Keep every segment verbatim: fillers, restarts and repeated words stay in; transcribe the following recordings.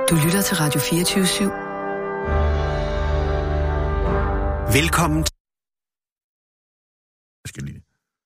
Du lytter til Radio fireogtyve syv. Velkommen til... Jeg skal lige...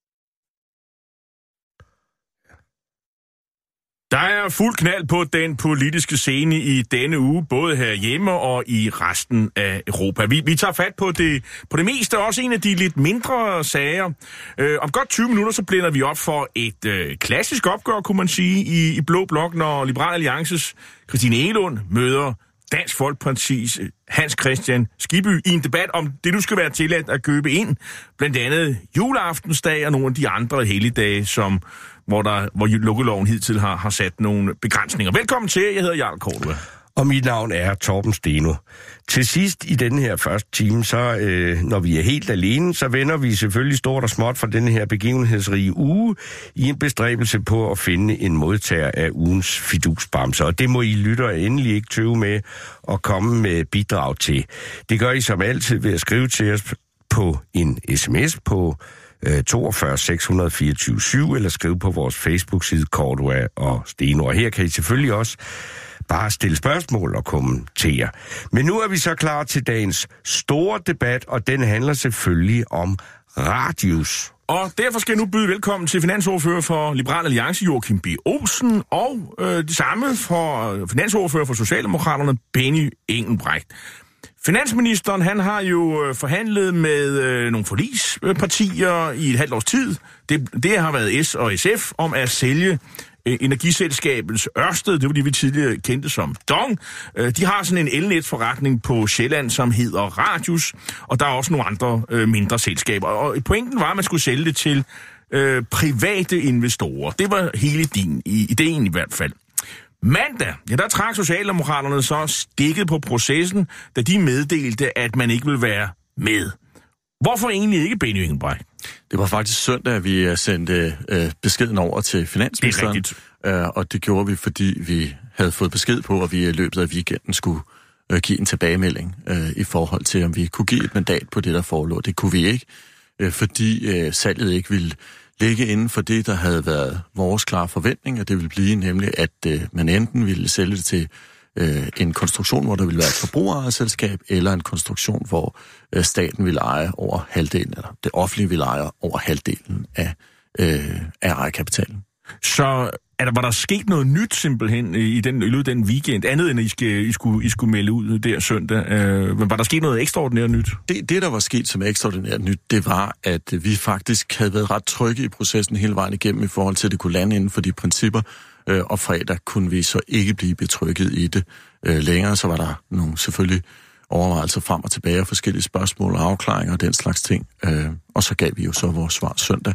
Der er fuld knald på den politiske scene i denne uge, både herhjemme og i resten af Europa. Vi, vi tager fat på det, på det meste, også en af de lidt mindre sager. Øh, om godt tyve minutter, så blænder vi op for et øh, klassisk opgør, kunne man sige, i, i Blå Blok, når Liberal Alliances Christine Egelund møder Dansk Folkepartis Hans Kristian Skibby i en debat om det, nu skal være tilladt at købe ind. Blandt andet juleaftensdag og nogle af de andre helligdage, som, hvor, der, hvor lukkeloven hidtil har, har sat nogle begrænsninger. Velkommen til, jeg hedder Jarl Cordua. Og mit navn er Torben Steno. Til sidst i denne her første time, så øh, når vi er helt alene, så vender vi selvfølgelig stort og småt fra denne her begivenhedsrige uge i en bestræbelse på at finde en modtager af ugens fidusbamser. Og det må I lyttere endelig ikke tøve med at komme med bidrag til. Det gør I som altid ved at skrive til os på en sms på øh, toogfyrre seks fireogtyve syv eller skrive på vores Facebook-side Cordua og Steno. Og her kan I selvfølgelig også bare stille spørgsmål og kommentere. Men nu er vi så klar til dagens store debat, og den handler selvfølgelig om radius. Og derfor skal jeg nu byde velkommen til finansordfører for Liberal Alliance, Joachim B. Olsen, og øh, det samme for finansordfører for Socialdemokraterne, Benny Engelbrecht. Finansministeren, han har jo forhandlet med øh, nogle forligspartier i et halvt års tid. Det, det har været S og S F om at sælge energiselskabets Ørsted, det var det, vi tidligere kendte som Dong. De har sådan en elnetforretning på Sjælland, som hedder Radius, og der er også nogle andre øh, mindre selskaber. Og pointen var, at man skulle sælge det til øh, private investorer. Det var hele din ideen i hvert fald. Mandag, ja, der trak Socialdemokraterne så stikket på processen, da de meddelte, at man ikke ville være med. Hvorfor egentlig ikke, Benny Engelbrecht? Det var faktisk søndag, at vi sendte øh, beskeden over til finansministeren. Det er rigtigt. Øh, og det gjorde vi, fordi vi havde fået besked på, at vi i løbet af weekenden skulle øh, give en tilbagemelding øh, i forhold til, om vi kunne give et mandat på det, der forelå. Det kunne vi ikke, øh, fordi øh, salget ikke ville ligge inden for det, der havde været vores klare forventning, og det ville blive nemlig, at øh, man enten ville sælge det til øh, en konstruktion, hvor der ville være et forbrugerejerselskab, eller en konstruktion, hvor øh, staten ville eje over halvdelen, eller det offentlige ville eje over halvdelen af, øh, af ejerkapitalen. Så er der, var der sket noget nyt simpelthen i den, i løbet af den weekend, andet end at I, skal, I, skulle, I skulle melde ud der søndag? Øh, men var der sket noget ekstraordinært nyt? Det, det, der var sket som ekstraordinært nyt, det var, at vi faktisk havde været ret trygge i processen hele vejen igennem i forhold til, at det kunne lande inden for de principper, øh, og fredag kunne vi så ikke blive betrygget i det øh, længere. Så var der nogle selvfølgelig overvejelser frem og tilbage, forskellige spørgsmål og afklaringer og den slags ting. Øh, og så gav vi jo så vores svar søndag.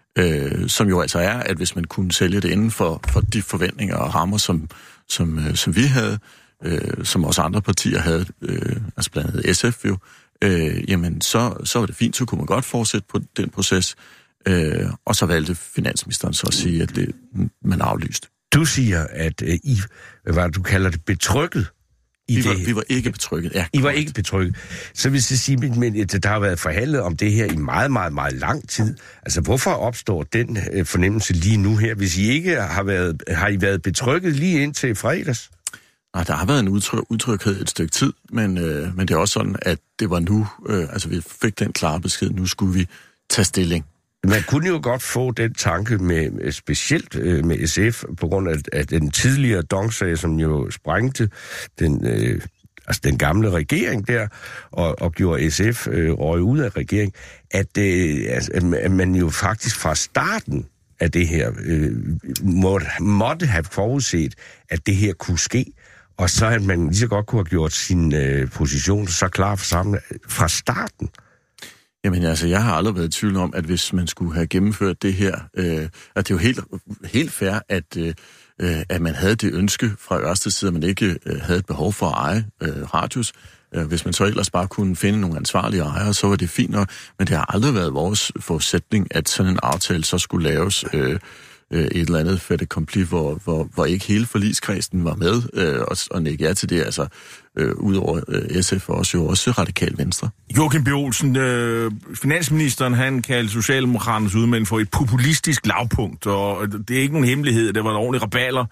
Øh, som jo altså er, at hvis man kunne sælge det inden for, for de forventninger og rammer, som, som, øh, som vi havde, øh, som også andre partier havde, øh, altså blandt andet S F jo, øh, jamen så, så var det fint, så kunne man godt fortsætte på den proces, øh, og så valgte finansministeren så at sige, at det, man aflyste. Du siger, at øh, I, hvad du kalder det, betrykket. I vi, var, det, vi var ikke betrykket. Ja, I var ikke betrykket. Så hvis jeg siger, men der har været forhandlet om det her i meget, meget, meget lang tid. Altså, hvorfor opstår den øh, fornemmelse lige nu her, hvis I ikke har været, har I været betrykket lige indtil fredags? Nej, der har været en udtryk, utryghed et stykke tid, men, øh, men det er også sådan, at det var nu, øh, altså vi fik den klare besked, nu skulle vi tage stilling. Man kunne jo godt få den tanke med, specielt øh, med S F, på grund af, af den tidligere Dong-sag, som jo sprængte den, øh, altså den gamle regering der, og, og gjorde S F øh, røg ud af regeringen, at, øh, altså, at man jo faktisk fra starten af det her øh, måtte, måtte have forudset, at det her kunne ske, og så at man lige så godt kunne have gjort sin øh, position så klar for sammen fra starten. Jamen altså, jeg har aldrig været i tvivl om, at hvis man skulle have gennemført det her, øh, at det er jo helt, helt fair, at, øh, at man havde det ønske fra Ørsteds side, at man ikke øh, havde et behov for at eje øh, Radius. Øh, hvis man så ellers bare kunne finde nogle ansvarlige ejere, så var det fint nok. Men det har aldrig været vores forudsætning, at sådan en aftale så skulle laves øh, et eller andet fait accompli, hvor, hvor, hvor ikke hele forligskredsen var med øh, og, og nikke ja til det, altså øh, udover øh, S F og også jo også Radikal Venstre. Joachim B. Olsen, øh, finansministeren, han kaldte Socialdemokraternes udmelding for et populistisk lavpunkt, og det er ikke nogen hemmelighed, det var et ordentligt raballer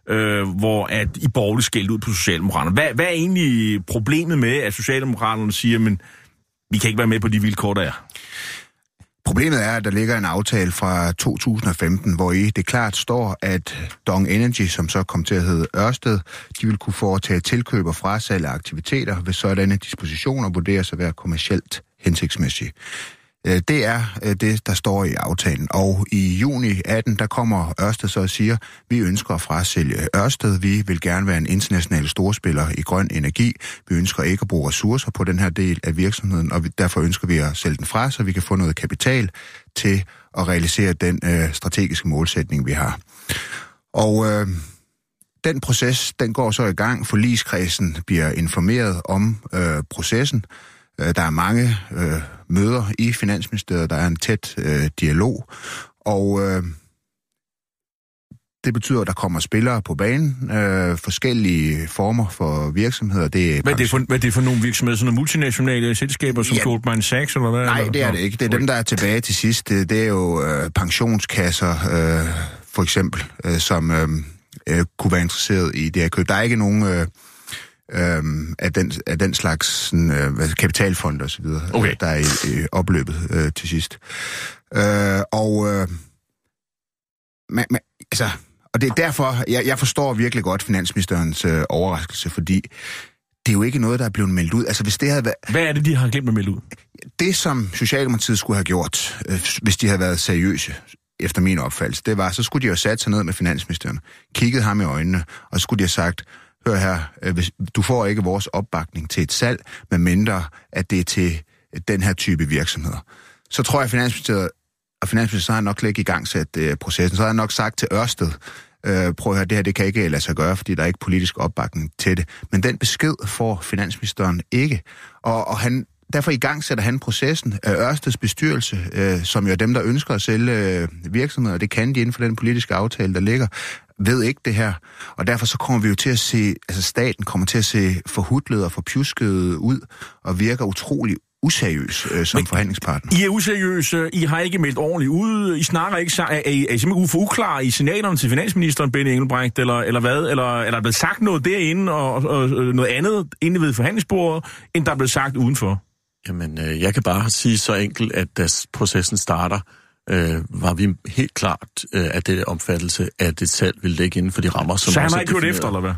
øh, hvor at I borgerligt skældt ud på Socialdemokraterne. Hvad, hvad er egentlig problemet med, at Socialdemokraterne siger, men vi kan ikke være med på de vilkår, der er? Problemet er, at der ligger en aftale fra to tusind og femten, hvor i det klart står, at Dong Energy, som så kom til at hedde Ørsted, de vil kunne foretage tilkøb og frasalg af aktiviteter, hvis sådanne dispositioner vurderes at være kommercielt hensigtsmæssige. Det er det, der står i aftalen. Og i juni atten, der kommer Ørsted så og siger, vi ønsker at frasælge Ørsted. Vi vil gerne være en international storspiller i grøn energi. Vi ønsker ikke at bruge ressourcer på den her del af virksomheden, og derfor ønsker vi at sælge den fra, så vi kan få noget kapital til at realisere den øh, strategiske målsætning, vi har. Og øh, den proces, den går så i gang. Forligskredsen bliver informeret om øh, processen. Der er mange øh, møder i Finansministeriet, der er en tæt øh, dialog, og øh, det betyder, at der kommer spillere på banen, øh, forskellige former for virksomheder. Det er hvad, er det for, hvad er det for nogle virksomheder? Sådan nogle multinationale selskaber som ja, Goldman Sachs, eller hvad? Nej, eller? det er det ikke. Det er dem, der er tilbage til sidst. Det, det er jo øh, pensionskasser, øh, for eksempel, øh, som øh, øh, kunne være interesseret i det her køb. Der er ikke nogen... Øh, Øhm, af, den, af den slags sådan, øh, kapitalfond og så videre, okay. øh, der er i, i opløbet øh, til sidst. Øh, og øh, man, man, altså, og det er derfor, jeg, jeg forstår virkelig godt finansministerens øh, overraskelse, fordi det er jo ikke noget, der er blevet meldt ud. Altså, hvis det havde været... Hvad er det, de har glemt at melde ud? Det, som Socialdemokratiet skulle have gjort, øh, hvis de havde været seriøse, efter min opfattelse, det var, så skulle de jo sat sig ned med finansministeren, kigget ham i øjnene, og så skulle de have sagt, hør her, du får ikke vores opbakning til et salg, medmindre at det er til den her type virksomheder. Så tror jeg, at Finansministeriet, og Finansministeriet har nok ikke i gang sat uh, processen, så har jeg nok sagt til Ørsted, uh, prøv at høre, det her det kan ikke lade sig gøre, fordi der er ikke politisk opbakning til det. Men den besked får Finansministeren ikke, og, og han... Derfor i gang sætter han processen af Ørsteds bestyrelse, øh, som jo er dem, der ønsker at sælge øh, virksomheder, og det kan de inden for den politiske aftale, der ligger, ved ikke det her. Og derfor så kommer vi jo til at se, altså staten kommer til at se forhudlet og forpjusket ud, og virker utrolig useriøs øh, som Men, forhandlingspartner. I er useriøse, I har ikke meldt ordentligt ud, I snakker ikke, er, er, I, er I simpelthen for uklare i signalerne til finansministeren, Benny Engelbrecht, eller, eller hvad? Eller er der blevet sagt noget derinde, og, og, og noget andet inde ved forhandlingsbordet, end der er blevet sagt udenfor? Jamen, øh, jeg kan bare sige så enkelt, at da processen starter, øh, var vi helt klart øh, af det opfattelse, at det salg ville ligge inden for de rammer, som... Så han har ikke hørt efter, eller hvad?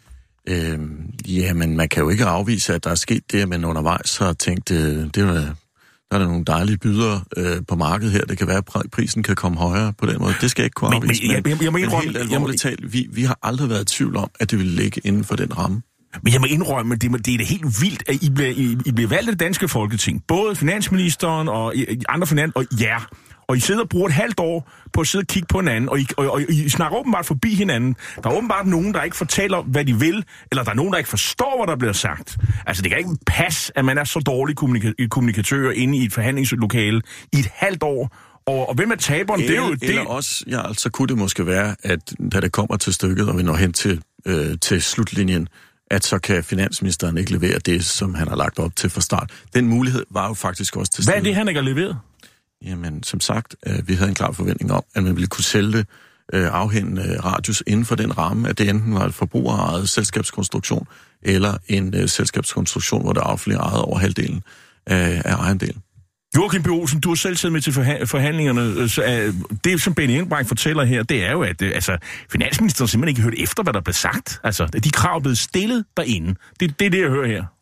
Øh, ja, men man kan jo ikke afvise, at der er sket det, men undervejs har tænkt, øh, det var, der er der nogle dejlige bydere øh, på markedet her. Det kan være, at prisen kan komme højere på den måde. Det skal jeg ikke kunne afvise. Men, men, jeg, jeg, jeg, men helt alvorligt talt, vi, vi har aldrig været i tvivl om, at det ville ligge inden for den ramme. Men jeg må indrømme, at det, det er da helt vildt, at I bliver, I, I bliver valgt af det danske folketing. Både finansministeren og I, andre finans og jer. Og I sidder og bruger et halvt år på at sidde og kigge på hinanden, og I, og, og I snakker åbenbart forbi hinanden. Der er åbenbart nogen, der ikke fortæller, hvad de vil, eller der er nogen, der ikke forstår, hvad der bliver sagt. Altså, det kan ikke passe, at man er så dårlig kommunika- kommunikatør inde i et forhandlingslokale i et halvt år. Og, og hvem er taberen? Eller, det er jo det. Eller også, ja, altså kunne det måske være, at da det kommer til stykket, og vi når hen til, øh, til slutlinjen, at så kan finansministeren ikke levere det, som han har lagt op til fra start. Den mulighed var jo faktisk også til stede. Hvad er det, han ikke har leveret? Jamen, som sagt, øh, vi havde en klar forventning om, at man ville kunne sælge det, øh, afhænde øh, radius inden for den ramme, at det enten var et forbrugerejet selskabskonstruktion, eller en øh, selskabskonstruktion, hvor der affilier ejet over halvdelen af, af ejendelen. Joachim B. Olsen, du har selv siddet med til forhandlingerne. Så, uh, det, som Benny Engelbrecht fortæller her, det er jo, at uh, altså, finansministeren simpelthen ikke hørt efter, hvad der blev sagt. Altså, de krav er blevet stillet derinde. Det, det er det, jeg hører her.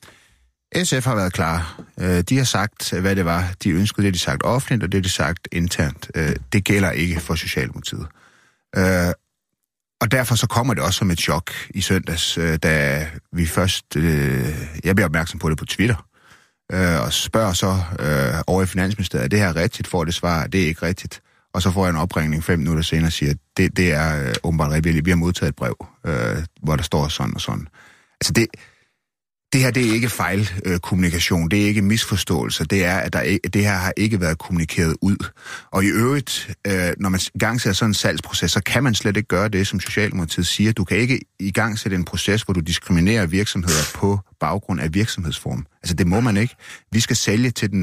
S F har været klar. De har sagt, hvad det var. De ønskede det, de sagt offentligt, og det, de sagt internt. Det gælder ikke for Socialdemokratiet. Og derfor så kommer det også som et chok i søndags, da vi først... Jeg bliver opmærksom på det på Twitter, og spørger så over i Finansministeriet, er det her rigtigt? Får det svar, det er ikke rigtigt. Og så får jeg en opringning fem minutter senere og siger, at det, det er åbenbart rigtigt. Vi har modtaget et brev, hvor der står sådan og sådan. Altså det... Det her, det er ikke fejlkommunikation, det er ikke misforståelse, det er, at der ikke, det her har ikke været kommunikeret ud. Og i øvrigt, øh, når man igangsætter sådan en salgsproces, så kan man slet ikke gøre det, som Socialdemokratiet siger. Du kan ikke igangsætte en proces, hvor du diskriminerer virksomheder på baggrund af virksomhedsform. Altså, det må man ikke. Vi skal sælge til den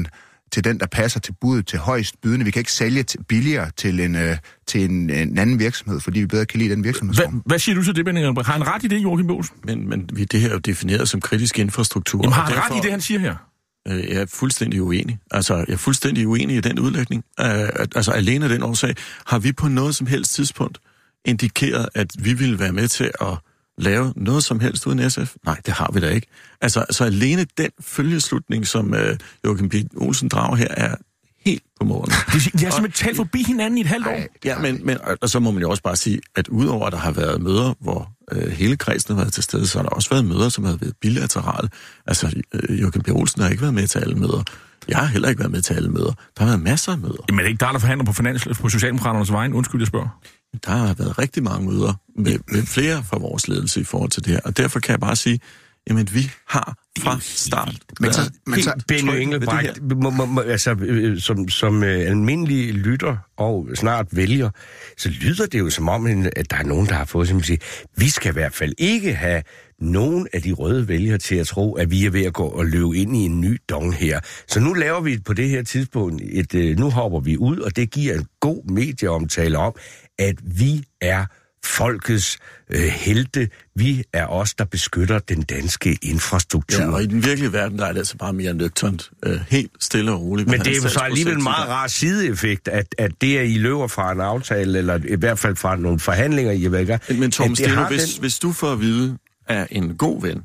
til den, der passer til budet til højst bydende. Vi kan ikke sælge til billigere til en, øh, til en, en anden virksomhed, fordi vi bedre kan lide den virksomhedsform. Hvad, hvad siger du til det, Benny Engelbrecht? Har han ret i det, Joachim B. Olsen? Men, men det her er jo defineret som kritisk infrastruktur. Jamen, har han derfor, ret i det, han siger her? Øh, jeg er fuldstændig uenig. Altså, jeg er fuldstændig uenig i den udlægning. Øh, altså, alene af den årsag har vi på noget som helst tidspunkt indikeret, at vi ville være med til at lave noget som helst uden S F? Nej, det har vi da ikke. Altså, altså alene den følgeslutning, som øh, Joachim B. Olsen drager her, er helt på måden. De har simpelthen talt forbi hinanden i et halvt år. Ja, men, men og så må man jo også bare sige, at udover at der har været møder, hvor øh, hele kredsen har været til stede, så har der også været møder, som har været bilaterale. Altså, øh, Joachim B. Olsen har ikke været med til alle møder. Jeg har heller ikke været med til alle møder. Der har været masser af møder. Men er det ikke der, der forhandler på, finans, på Socialdemokraternes vejen? Undskyld, jeg spørger. Der har været rigtig mange møder med, med flere fra vores ledelse i forhold til det her, og derfor kan jeg bare sige, jamen vi har fra start men så, men så Benny Engelbrecht, altså, øh, som, som øh, almindelig lytter og snart vælger, så lyder det jo som om, at der er nogen, der har fået som sige, vi skal i hvert fald ikke have nogen af de røde vælgere til at tro, at vi er ved at gå og løbe ind i en ny dong her. Så nu laver vi på det her tidspunkt et, øh, nu hopper vi ud, og det giver en god medieomtale om, at vi er folkets øh, helte. Vi er os, der beskytter den danske infrastruktur. Ja, og i den virkelige verden, der er det altså bare mere nøgternt. Øh, helt stille og roligt. Men det er jo så alligevel en meget rar sideeffekt, at, at det er, I løber fra en aftale, eller i hvert fald fra nogle forhandlinger, I ved ikke. Men Tom Steno, hvis, den... hvis du får at vide af en god ven,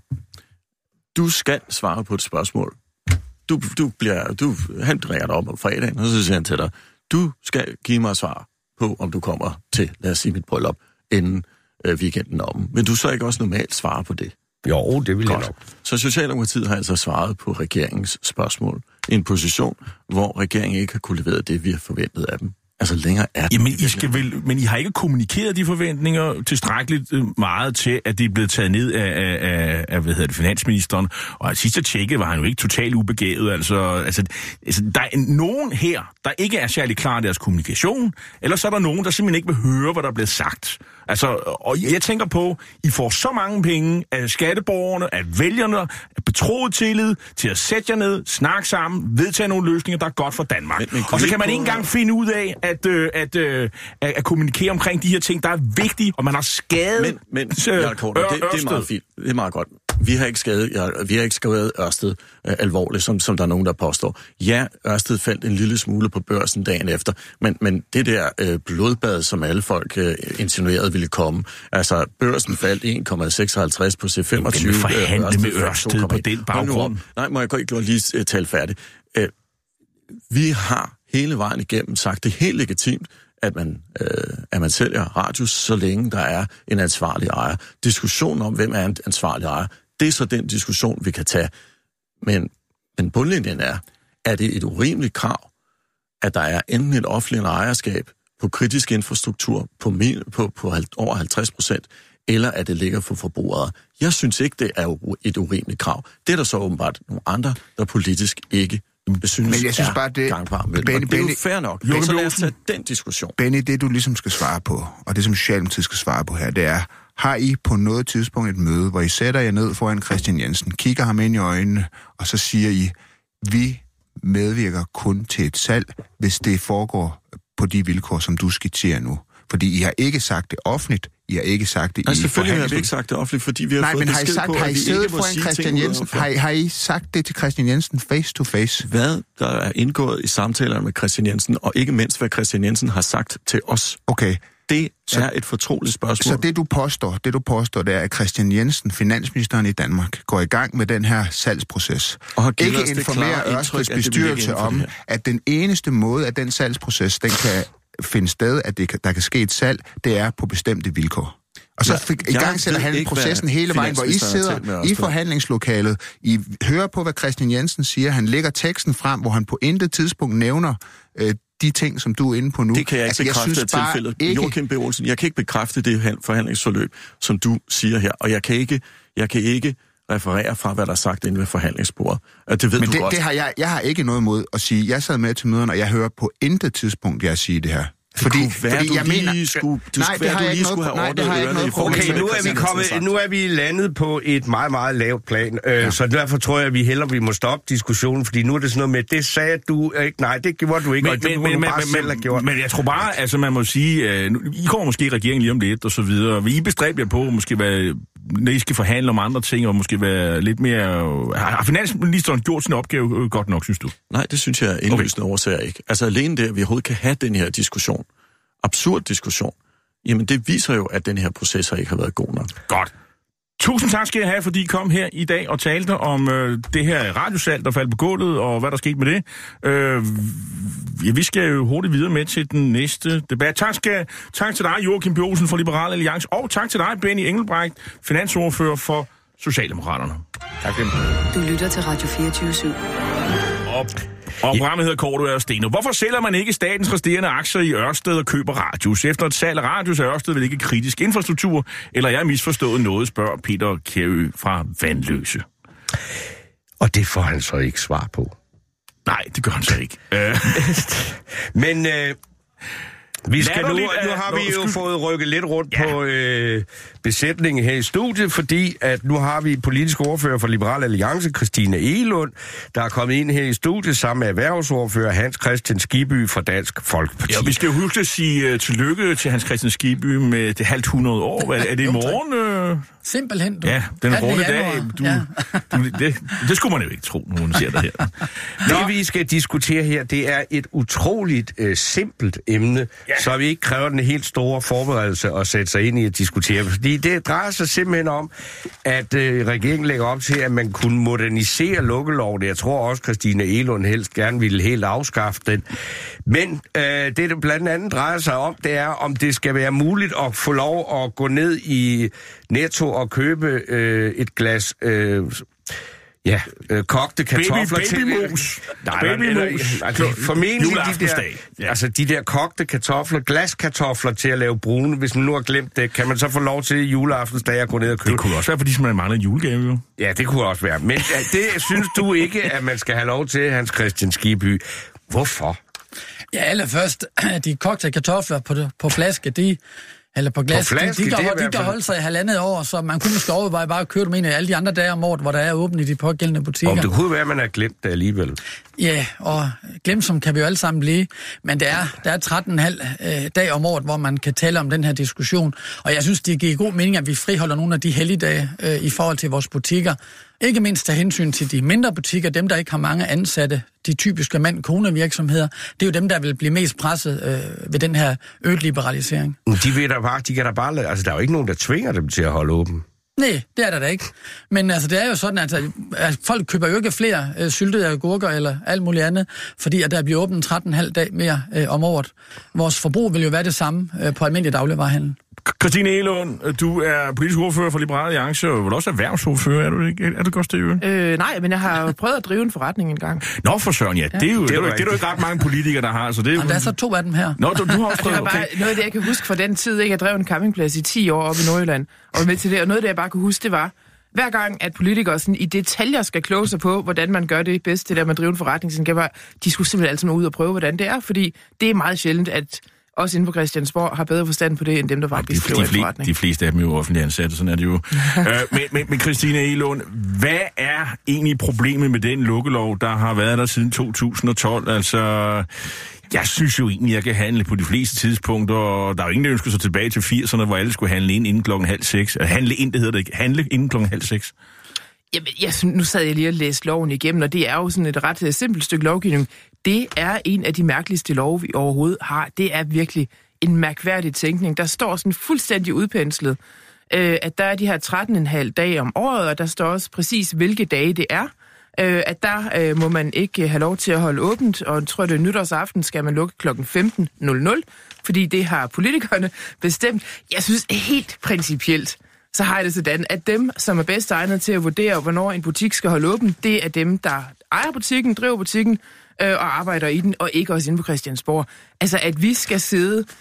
du skal svare på et spørgsmål. Du, du bliver, du, han ringer dig op om fredagen, og så siger han til dig, du skal give mig svar på, om du kommer til, lad os sige, mit bryllup, inden øh, weekenden om. Men du så ikke også normalt svare på det? Jo, det vil jeg nok. Så Socialdemokratiet har altså svaret på regeringens spørgsmål. I en position, hvor regeringen ikke har kunne levere det, vi har forventet af dem. Altså længere er det. Jamen, I skal vel, men I har ikke kommunikeret de forventninger tilstrækkeligt meget til, at det er blevet taget ned af, af, af, af hvad hedder det, finansministeren. Og sidst jeg tjekkede, var han jo ikke totalt ubegævet. Altså, altså, altså, der er nogen her, der ikke er særlig klar i deres kommunikation, eller så er der nogen, der simpelthen ikke vil høre, hvad der er blevet sagt. Altså, og jeg tænker på, I får så mange penge af skatteborgerne, af vælgerne, af betroet tillid til at sætte jer ned, snakke sammen, vedtage nogle løsninger, der er godt for Danmark. Men, men og så kan man ikke engang finde ud af at, øh, at, øh, at, at kommunikere omkring de her ting, der er vigtige, og man har skadet. Men, men Jarl Corydon, det, det er meget fint. Det er meget godt. Vi har ikke skadet, ja, vi har ikke skadet Ørsted øh, alvorligt, som, som der er nogen, der påstår. Ja, Ørsted faldt en lille smule på børsen dagen efter, men, men det der øh, blodbad, som alle folk øh, insinuerede ville komme, altså børsen faldt en komma seksoghalvtreds på C femogtyve. Men forhandle øh, med Ørsted på den baggrund. Nej, må jeg godt ikke lige uh, tale færdigt. Uh, vi har hele vejen igennem sagt, det er helt legitimt, at man, øh, at man sælger radius, så længe der er en ansvarlig ejer. Diskussionen om, hvem er en ansvarlig ejer, det er så den diskussion, vi kan tage. Men, men bundlinjen er, er det et urimeligt krav, at der er enten et offentligt ejerskab på kritisk infrastruktur på, på, på over halvtreds procent, eller at det ligger for forbrugere. Jeg synes ikke, det er et urimeligt krav. Det er der så åbenbart nogle andre, der politisk ikke synes, men jeg synes bare, det, gangbar. Men Benny, det er jo Benny, fair nok. Men så lad os tage den diskussion. Benny, det du ligesom skal svare på, og det som Socialdemokratiet skal svare på her, det er, har I på noget tidspunkt et møde, hvor I sætter jer ned foran Christian Jensen, kigger ham ind i øjnene, og så siger I, vi medvirker kun til et salg, hvis det foregår på de vilkår, som du skitserer nu. Fordi I har ikke sagt det offentligt, I har ikke sagt det Nej, i selvfølgelig har vi ikke sagt det offentligt, fordi vi har Nej, fået men har I besked sagt, på, har I at vi siddet ikke må foran sige Christian ting Jensen? Har I, har I sagt det til Christian Jensen face to face? Hvad der er indgået i samtaler med Christian Jensen, og ikke mindst, hvad Christian Jensen har sagt til os. Okay. Det så, er et fortroligt spørgsmål. Så det du påstår, det du påstår, det er, at Christian Jensen, finansministeren i Danmark, går i gang med den her salgsproces. Og har ikke informerer Ørsteds bestyrelse om, at den eneste måde, at den salgsproces, den kan finde sted, at det, der kan ske et salg, det er på bestemte vilkår. Og så fik, i gang sætter han processen hele vejen, hvor I sidder i forhandlingslokalet. I hører på, hvad Christian Jensen siger. Han lægger teksten frem, hvor han på intet tidspunkt nævner øh, de ting, som du er inde på nu. Det kan jeg ikke altså, bekræfte jeg af tilfældet. Ikke... Joachim B. Olsen, jeg kan ikke bekræfte det forhandlingsforløb, som du siger her. Og jeg kan ikke, jeg kan ikke referere fra, hvad der er sagt inde ved forhandlingsbordet. Det ved Men du det, godt. Det har jeg, jeg har ikke noget imod at sige. Jeg sad med til møderne, og jeg hører på intet tidspunkt, jeg siger det her. Fordi, være, fordi du jeg lige mener, skulle, du nej, skulle, det har du jeg lige ikke skulle noget, have nej, det har jeg ikke noget i forhold Okay, til, nu hvad er, vi Christian kommet, har sagt. nu er vi landet på et meget, meget lavt plan, øh, ja. Så derfor tror jeg, at vi hellere vi må stoppe diskussionen, fordi nu er det sådan noget med, det sagde du ikke, nej, det gjorde du ikke, Men, og det men, kunne men, du bare men, selv have gjort. men jeg tror bare, altså man må sige, øh, nu- I kommer måske i regeringen lige om lidt, og så videre. Vil I bestræbe jer på, måske være, når I skal forhandle om andre ting, og måske være lidt mere... Har, har finansministeren gjort sin opgave øh, godt nok, synes du? Nej, det synes jeg er indlysende okay. årsager ikke. Altså alene det, at vi overhovedet kan have den her diskussion, absurd diskussion, jamen det viser jo, at den her proces ikke har været god nok. Godt. Tusind tak skal I have, fordi I kom her i dag og talte om øh, det her radiosalg, der faldt på gulvet, og hvad der skete med det. Øh, ja, vi skal jo hurtigt videre med til den næste debat. Tak, skal, tak til dig, Joachim B. Olsen fra Liberal Alliance, og tak til dig, Benny Engelbrecht, finansordfører for Socialdemokraterne. Tak til Du lytter til Radio fireogtyve syv. Og, og programmet hedder Korto og Steno. Hvorfor sælger man ikke statens resterende aktier i Ørsted og køber Radius? Efter et salg af Radius er Ørsted vel ikke kritisk infrastruktur, eller jeg har misforstået noget, spørger Peter Kjærø fra Vandløse. Og det får han så ikke svar på. Nej, det gør han så ikke. Men øh, vi skal nu, lidt, nu uh, har vi no, jo skyld. fået rykket lidt rundt Ja. på øh, besætningen her i studiet, fordi at nu har vi politisk ordfører for Liberal Alliance, Christina Egelund, der er kommet ind her i studiet sammen med erhvervsordfører Hans Christian Skibby fra Dansk Folkeparti. Ja, vi skal jo huske at sige uh, tillykke til Hans Christian Skibby med det halvt hundrede år. Er, er det i morgen? Uh... Simpelthen, du. Ja, den attende runde dag. januar. Du, Ja. du, det, det skulle man jo ikke tro, når man ser det her. Det vi skal diskutere her, det er et utroligt øh, simpelt emne, Ja. så vi ikke kræver den helt store forberedelse at sætte sig ind i at diskutere. Fordi det drejer sig simpelthen om, at øh, regeringen lægger op til, at man kunne modernisere lukkeloven. Jeg tror også, Christina Egelund helst gerne ville helt afskaffe den. Men øh, det, det blandt andet drejer sig om, det er, om det skal være muligt at få lov at gå ned i Netto og købe øh, et glas... Øh, Ja, øh, kogte kartofler Baby, til... babymus. Nej, Babymus. altså, formentlig de der, Juleaftensdag. Ja. altså de der kogte kartofler, glaskartofler til at lave brune. Hvis man nu har glemt det, kan man så få lov til juleaftensdag at gå ned og købe. Det kunne også være, fordi man mangler en julegave, jo. Ja, det kunne også være. Men ja, det synes du ikke, at man skal have lov til, Hans Christian Skibby. Hvorfor? Ja, allerførst, de kogte kartofler på, på flaske, de... Eller på glas. På flaske, de, de, det er kan, i de hvert kan fald- holde sig i halvandet år, så man kunne måske overveje bare at købe dem ind i alle de andre dage om året, hvor der er åbent i de pågældende butikker. Om det kunne være, at man har glemt det alligevel. Ja, og glemt som kan vi jo alle sammen blive. Men der er, der er tretten komma fem øh, dage om året, hvor man kan tale om den her diskussion. Og jeg synes, det giver god mening, at vi friholder nogle af de helligdage øh, i forhold til vores butikker. Ikke mindst tage hensyn til de mindre butikker, dem der ikke har mange ansatte, de typiske mand-kone virksomheder. Det er jo dem, der vil blive mest presset øh, ved den her øget liberalisering. De, ved der bare, de kan da bare lade, altså der er jo ikke nogen, der tvinger dem til at holde åben. Nej, det er der da ikke. Men altså, det er jo sådan, at, at folk køber jo ikke flere øh, syltede agurker eller alt muligt andet, fordi at der bliver åbent tretten komma fem dag mere øh, om året. Vores forbrug vil jo være det samme øh, på almindelig dagligvarehandel. Christine Egelund, du er politisk ordfører for Liberal Alliance, og vel også erhvervsordfører, er du ikke? Er du godt det, Jørgen? Øh, nej, men jeg har prøvet at drive en forretning engang. Nå, for søren, ja. Det er jo, det er jo, rigtigt. det er jo ikke ret mange politikere, der har, så det er jo... Og der er så to af dem her. Nå, du, du har også Det prøvet, var bare okay. noget af det, jeg kan huske fra den tid, ikke? Jeg drev en campingplads i ti år oppe i Nordjylland, og med til det, og noget af det, jeg bare kunne huske, det var, hver gang, at politikere sådan, i detaljer skal kloge sig på, hvordan man gør det bedst, det der med at drive en forretning, sådan, bare, de skulle simpelthen altid ud og prøve, hvordan det er, fordi det er meget sjældent, at også inden på Christiansborg har bedre forstand på det, end dem, der De, faktisk de, driver en fle, forretning. de fleste af dem er jo offentlige ansatte, sådan er det jo. øh, men, men, men Christine Egelund, hvad er egentlig problemet med den lukkelov, der har været der siden to tusind og tolv? Altså, jeg synes jo egentlig, jeg kan handle på de fleste tidspunkter, og der er jo ingen, der ønsker sig tilbage til firserne, hvor alle skulle handle ind inden klokken halv seks. Handle ind, det hedder det ikke. Handle inden klokken halv seks. Jamen, jeg synes, nu sad jeg lige og læste loven igennem, og det er jo sådan et ret uh, simpelt stykke lovgivning. Det er en af de mærkeligste love, vi overhovedet har. Det er virkelig en mærkværdig tænkning. Der står sådan fuldstændig udpenslet, øh, at der er de her tretten komma fem dage om året, og der står også præcis, hvilke dage det er. Øh, at der øh, må man ikke have lov til at holde åbent, og jeg tror, det er nytårsaften, skal man lukke klokken femten nul nul, fordi det har politikerne bestemt. Jeg synes helt principielt, så har jeg det sådan, at dem, som er bedst egnet til at vurdere, hvornår en butik skal holde åben, det er dem, der ejer butikken, driver butikken øh, og arbejder i den, og ikke også inde på Christiansborg. Altså, at vi skal sidde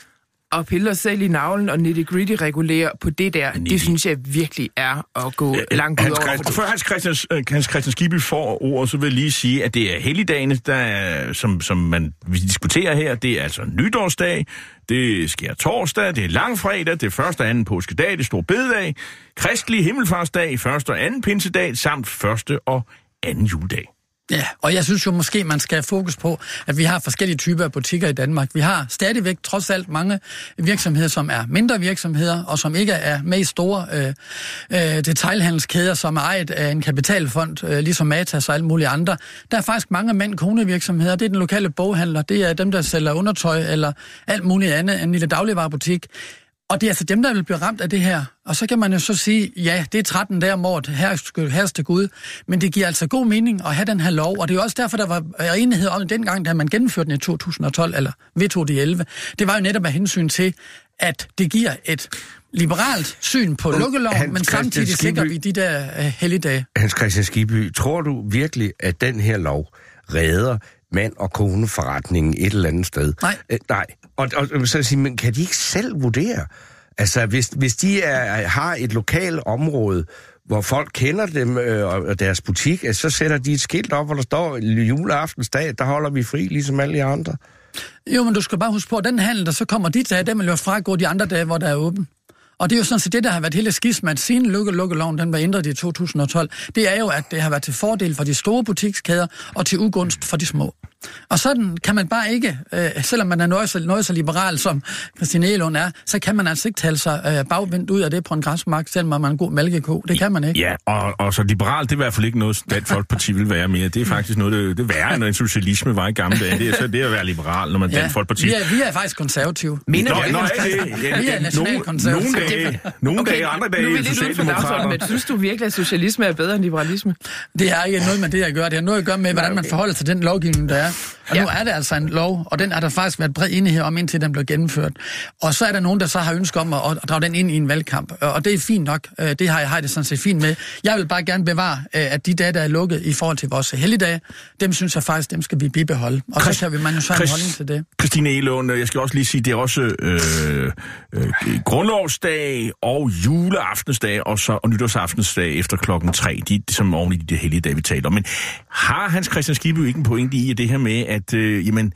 at pille os selv i navlen og nitty-gritty regulere på det der, Nitty. Det synes jeg virkelig er at gå ja, langt ud over. Og før Hans Christian, Hans Christian Skibby får ordet, så vil jeg lige sige, at det er helligdagene, der er, som, som man vi diskuterer her. Det er altså nytårsdag, det sker torsdag, det er langfredag, det er første og anden påskedag, det er stor bededag, kristelig himmelfartsdag, første og anden pinsedag, samt første og anden juledag. Ja, og jeg synes jo måske, man skal have fokus på, at vi har forskellige typer af butikker i Danmark. Vi har stadigvæk trods alt mange virksomheder, som er mindre virksomheder, og som ikke er med i store øh, øh, detailhandelskæder, som er ejet af en kapitalfond, øh, ligesom Matas og alle mulige andre. Der er faktisk mange mand-kone virksomheder. Det er den lokale boghandler, det er dem, der sælger undertøj eller alt muligt andet, en lille dagligvarebutik. Og det er altså dem, der vil blive ramt af det her. Og så kan man jo så sige, ja, det er tretten dage om året, herreste Gud, men det giver altså god mening at have den her lov, og det er jo også derfor, der var enighed om dengang, da man gennemførte den i to tusind og tolv, eller vedtog det i elleve. Det var jo netop af hensyn til, at det giver et liberalt syn på lukkeloven, men samtidig sikrer vi de der uh, helligdage. Hans Christian Skibby, tror du virkelig, at den her lov redder mand- og koneforretningen et eller andet sted? Nej. Æ, nej. Og, og, og så sige, men kan de ikke selv vurdere? Altså, hvis, hvis de er, har et lokalt område, hvor folk kender dem øh, og deres butik, så sætter de et skilt op, hvor der står, juleaftensdag, der holder vi fri, ligesom alle de andre. Jo, men du skal bare huske på, at den handel, der så kommer de dage, den vil jo fragå de andre dage, hvor der er åben. Og det er jo sådan set det, der har været hele skismat siden lukkeloven, den var ændret i to tusind og tolv. Det er jo, at det har været til fordel for de store butikskæder og til ugunst for de små. Og sådan kan man bare ikke, øh, selvom man er noget så, noget så liberal, som Christine Egelund er, så kan man altså ikke tale sig øh, bagvendt ud af det på en græsmark, selvom man er en god mælkeko. Det kan man ikke. Ja, og, og så liberal, det er i hvert fald ikke noget, Dansk Folkeparti vil være mere. Det er faktisk noget, det, det værre, når en socialisme var i gamle dage. Det er, så det er at være liberal, når man ja, Dansk Folkeparti... Vi er, vi er faktisk konservative. Mener nå, du nå, ikke? Ja, vi er nationalkonservative. Nogle dage, nogle okay, dage, andre dage nu vil lidt uden for dagsordenen, men synes du virkelig, at socialisme er bedre end liberalisme? Det har ikke noget med det at gøre. Det har noget at gøre med, hvordan man forholder sig til den lovgivning, der er. Og ja. Nu er det altså en lov, og den er der faktisk været bred enighed om, indtil den blev gennemført. Og så er der nogen, der så har ønsket om at, at drage den ind i en valgkamp. Og det er fint nok. Det har jeg, har jeg det sådan set fint med. Jeg vil bare gerne bevare, at de dage, der er lukket i forhold til vores helligdage, dem synes jeg faktisk, dem skal vi bibeholde. Og Christ, så kan vi man jo så en holdning til det. Christine Egelund, jeg skal også lige sige, det er også øh, øh, grundlovsdag og juleaftensdag og, så, og nytårsaftensdag efter klokken tre, de, som oven i de hellige dage, vi taler om. Men har Hans Christian Skibby ikke en pointe i det her med, at øh, jamen,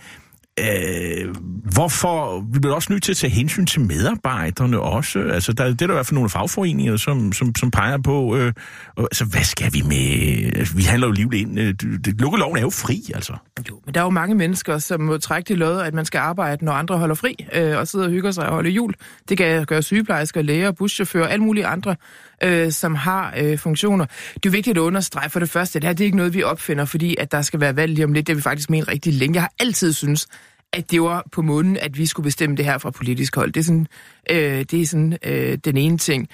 øh, hvorfor vi bliver også nødt til at tage hensyn til medarbejderne også? Altså, der, det er der i hvert fald nogle fagforeninger, som, som, som peger på, øh, altså, hvad skal vi med? Vi handler jo livet ind. Øh, lukkeloven er jo fri, altså. Jo, men der er jo mange mennesker, som må trække til lod, at man skal arbejde, når andre holder fri, øh, og sidder og hygger sig og holder jul. Det kan gøre sygeplejersker, læger, buschauffører, alle mulige andre, øh, som har øh, funktioner. Det er vigtigt at understrege for det første, at det her det er ikke noget, vi opfinder, fordi at der skal være valg lige om lidt. Det har vi faktisk ment rigtig længe. Jeg har altid synes, at det var på månen, at vi skulle bestemme det her fra politisk hold. Det er sådan, øh, det er sådan øh, den ene ting.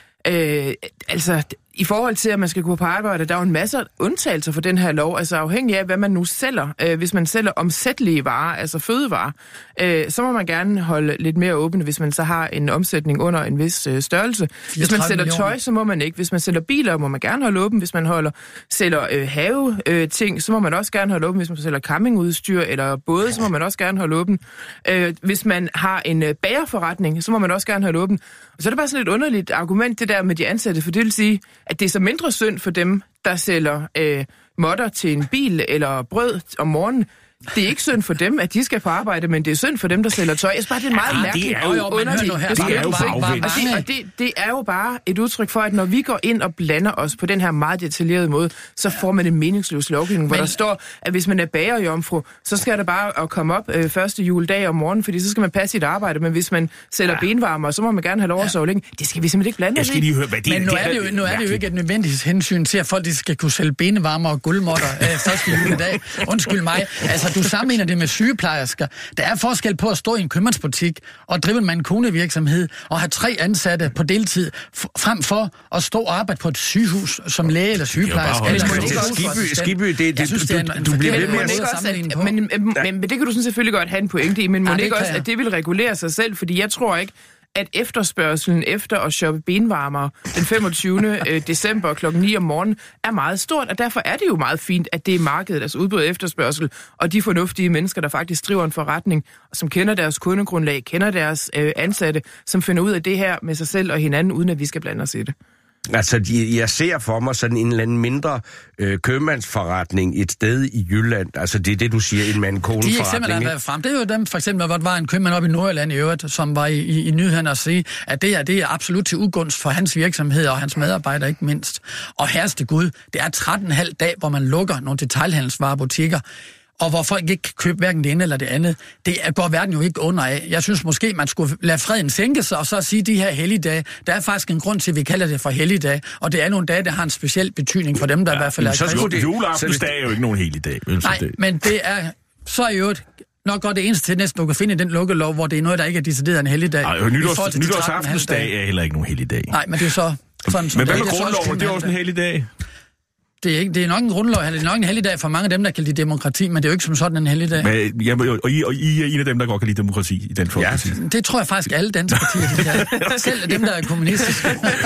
Øh, altså, i forhold til, at man skal gå på arbejde, der er jo en masse undtagelser for den her lov, altså afhængig af, hvad man nu sælger. Øh, hvis man sælger omsættelige varer, altså fødevarer, øh, så må man gerne holde lidt mere åbent, hvis man så har en omsætning under en vis øh, størrelse. Hvis man sælger tøj, så må man ikke. Hvis man sælger biler, må man gerne holde åbent. Hvis man holder, sælger øh, have øh, ting, så må man også gerne holde åbent. Hvis man sælger campingudstyr eller både, så må man også gerne holde åbent. Øh, hvis man har en øh, bagerforretning, så må man også gerne holde åbent. Og så er det bare sådan et underligt argument, det der med de ansatte, for det vil sige, at det er så mindre synd for dem, der sælger øh, modder til en bil eller brød om morgenen. Det er ikke synd for dem, at de skal på arbejde, men det er synd for dem, der sælger tøj. Jeg synes bare, det er meget ja, mærkeligt. Det er jo, underligt. Det, det er jo bagvendt. Og, det, og det, det er jo bare et udtryk for, at når vi går ind og blander os på den her meget detaljerede måde, så får man en meningsløs lovgivning, hvor men, der står, at hvis man er bagerjomfru, så skal det bare at komme op øh, første juledag om morgenen, fordi så skal man passe sit arbejde, men hvis man sælger ja. benvarmer, så må man gerne have lov at sove længe. Det skal vi simpelthen ikke blande os i. Lige høre, hvad det, men nu er det, jo, nu er det jo ikke et nødvendigt hensyn til, at folk de skal kunne sælge benvarmer og guldmåtter øh, første juledag. Undskyld mig. Altså, du sammenligner det med sygeplejersker. Der er forskel på at stå i en købmandsbutik og drive med en konevirksomhed og have tre ansatte på deltid, frem for at stå og arbejde på et sygehus som læge eller sygeplejerske. Skibby, det, det, synes, det, du, du bliver ved med at sammenligne på. Men, men, men, men det kan du sådan selvfølgelig godt have en pointe i, men må ikke også, at det vil regulere sig selv, fordi jeg tror ikke, at efterspørgselen efter at shoppe benvarmere den femogtyvende december klokken ni om morgenen er meget stort, og derfor er det jo meget fint, at det er markedet, altså udbud og efterspørgsel, og de fornuftige mennesker, der faktisk driver en forretning, og som kender deres kundegrundlag, kender deres øh, ansatte, som finder ud af det her med sig selv og hinanden, uden at vi skal blande os i det. Altså, de, jeg ser for mig sådan en eller anden mindre øh, købmandsforretning et sted i Jylland. Altså, det er det, du siger, en mand-kone-forretning. De eksempler, der har været frem, det er jo dem, for eksempel, hvor der var en købmand oppe i Nordjylland i øvrigt, som var i, i, i nyhederne og sige, at det her, det er absolut til ugunst for hans virksomhed og hans medarbejdere, ikke mindst. Og herreste Gud, det er tretten komma fem dag, hvor man lukker nogle detailhandelsvarebutikker, og hvor folk ikke kan købe hverken det ene eller det andet. Det går verden jo ikke under af. Jeg synes måske, man skulle lade freden sænke sig, og så sige de her helligdage. Der er faktisk en grund til, at vi kalder det for helligdage, og det er nogle dage, der har en speciel betydning for dem, der ja, i hvert fald er så skulle det juleaftensdag er jo ikke nogen helligdag. Nej, det. Men det er så i øvrigt nok godt det eneste til næsten, du kan finde i den lukkelov, hvor det er noget, der ikke er decideret en helligdag. Nej, nytårs, nytårsaftensdag er heller ikke nogen helligdag. Nej, men det er så sådan, men hvad med grundloven? Det er også en helligdag. Det er, ikke, det er nok en grundlov, det er nok en helligdag for mange af dem, der kan lide demokrati, men det er jo ikke som sådan en helligdag. Men, ja, og, I, og I er en af dem, der godt kan lide demokrati i den folkeparti. Ja, det tror jeg faktisk alle danske partier, de kan. Selv dem, der er kommunistiske.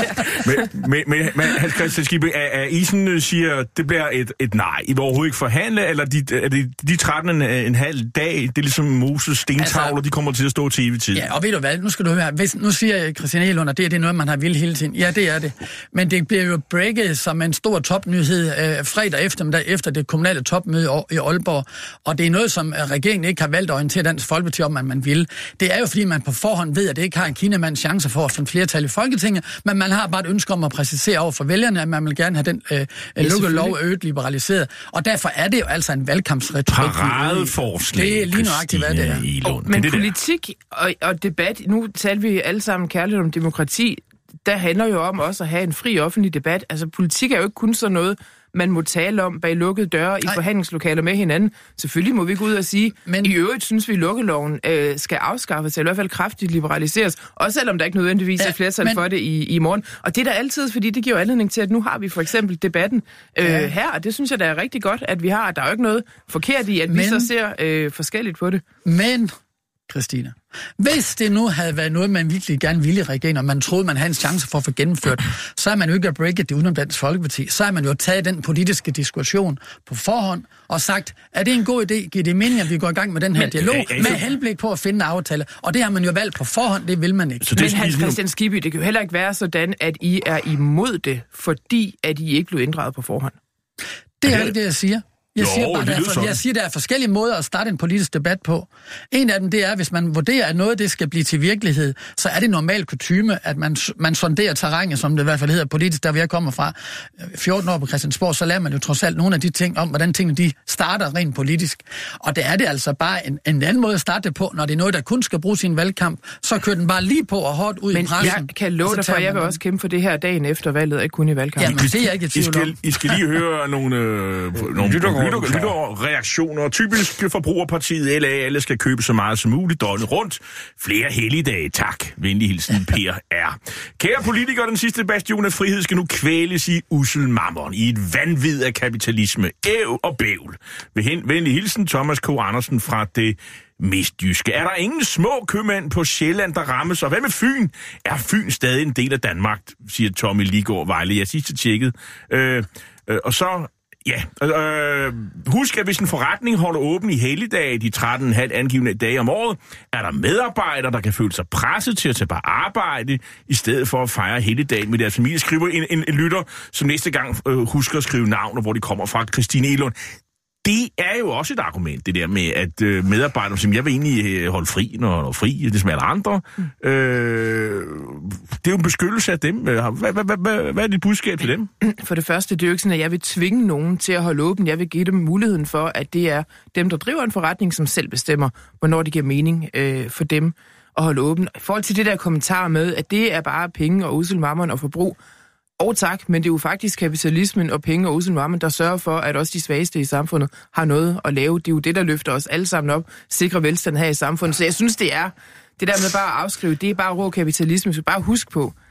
men, men, men, men Hans Kristian Skibby, er, er Isen siger, det bliver et, et nej. I vil overhovedet ikke forhandle, eller de, er det, de tretten en halv dag, det er ligesom Moses stentavler, altså, de kommer til at stå til evig tid. Ja, og ved du hvad, nu skal du høre, hvis, nu siger Christian Egelund, at det, det er noget, man har ville hele tiden. Ja, det er det. Men det bliver jo breaket som en stor topnyhed øh, fredag eftermiddag efter det kommunale topmøde i Aalborg, og det er noget, som regeringen ikke har valgt at orientere Dansk Folkeparti om, at man vil. Det er jo, fordi man på forhånd ved, at det ikke har en kinamands chance for at finde flertal i Folketinget, men man har bare et ønske om at præcisere over for vælgerne, at man vil gerne have den øh, lukkelov øget liberaliseret, og derfor er det jo altså en valgkampsretorik. Paradeforslag. Det er lige nøjagtigt, hvad det er. Oh, men det politik og, og debat, nu taler vi alle sammen kærligt om demokrati, der handler jo om også at have en fri offentlig debat. Altså politik er jo ikke kun sådan noget, man må tale om bag lukkede døre i Nej. forhandlingslokaler med hinanden. Selvfølgelig må vi gå ud og sige, men i øvrigt synes vi, at lukkeloven øh, skal afskaffes, eller i hvert fald kraftigt liberaliseres, også selvom der ikke nødvendigvis ja, er flertal men... for det i, i morgen. Og det er der altid, fordi det giver anledning til, at nu har vi for eksempel debatten øh, ja. her, og det synes jeg, der er rigtig godt, at vi har. Der er jo ikke noget forkert i, at men... vi så ser øh, forskelligt på det. Men... Christina, hvis det nu havde været noget, man virkelig gerne ville i regeringen, og man troede, man havde en chance for at få gennemført, så er man jo ikke at breake det udenom Dansk Folkeparti. Så er man jo taget den politiske diskussion på forhånd og sagt, er det en god idé, giver det mening, at vi går i gang med den her Men, dialog, ja, ja, med så... henblik på at finde en aftale. Og det har man jo valgt på forhånd, det vil man ikke. Men Hans Kristian Skibby, det kan jo heller ikke være sådan, at I er imod det, fordi at I ikke blev inddraget på forhånd. Det er det, det jeg siger. Jeg, jo, siger bare, der er, jeg siger, der er forskellige måder at starte en politisk debat på. En af dem, det er, hvis man vurderer, at noget det skal blive til virkelighed, så er det normal kutyme, at man, man sonderer terrænet, som det i hvert fald hedder politisk, der vi er kommet fra fjorten år på Christiansborg, så lærer man jo trods alt nogle af de ting om, hvordan tingene de starter rent politisk. Og det er det altså bare en, en anden måde at starte det på, når det er noget, der kun skal bruge sin valgkamp, så kører den bare lige på og hårdt ud men i pressen. Men jeg kan love dig for, at jeg vil også kæmpe for det her dagen efter valget, ikke kun i valgkampen. Ja, men det er jeg ikke i tvivl om. I skal lige høre nogle, øh, nogle lytterreaktioner. Typisk Forbrugerpartiet L A, alle skal købe så meget som muligt døgnet rundt. Flere helligdage, tak. Venlig hilsen, Per R. Kære politikere, den sidste bastion af frihed skal nu kvæles i ussel mammon, i et vanvid af kapitalisme, æv og bævl. Venlig hilsen, Thomas K. Andersen fra det Midtjyske. Er der ingen små købmænd på Sjælland, der rammes? Og hvad med Fyn? Er Fyn stadig en del af Danmark, siger Tommy Ligård Vejle. Jeg sidste tjekket. Øh, øh, og så... Ja, øh, husk, at hvis en forretning holder åben i helligdage, de tretten komma fem angivne dage om året, er der medarbejdere, der kan føle sig presset til at tage på arbejde, i stedet for at fejre helligdagen med deres familie. Skriver en, en, en lytter, som næste gang øh, husker at skrive navn, og hvor de kommer fra. Christine Egelund. Det er jo også et argument, det der med, at øh, medarbejdere, som jeg vil egentlig holde fri, når der er fri, det smager andre. Mm. Øh, det er jo en beskyttelse af dem. Hvad, hvad, hvad, hvad, hvad er dit budskab til dem? For det første, det er jo ikke sådan, at jeg vil tvinge nogen til at holde åben. Jeg vil give dem muligheden for, at det er dem, der driver en forretning, som selv bestemmer, hvornår det giver mening øh, for dem at holde åben. I forhold til det der kommentar med, at det er bare penge og ussel mammon og forbrug, og tak, men det er jo faktisk kapitalismen og penge og ussel mammon, der sørger for, at også de svageste i samfundet har noget at lave. Det er jo det, der løfter os alle sammen op, sikrer velstand her i samfundet. Så jeg synes, det er det der med bare at afskrive, det er bare rå kapitalisme. Så bare husk på,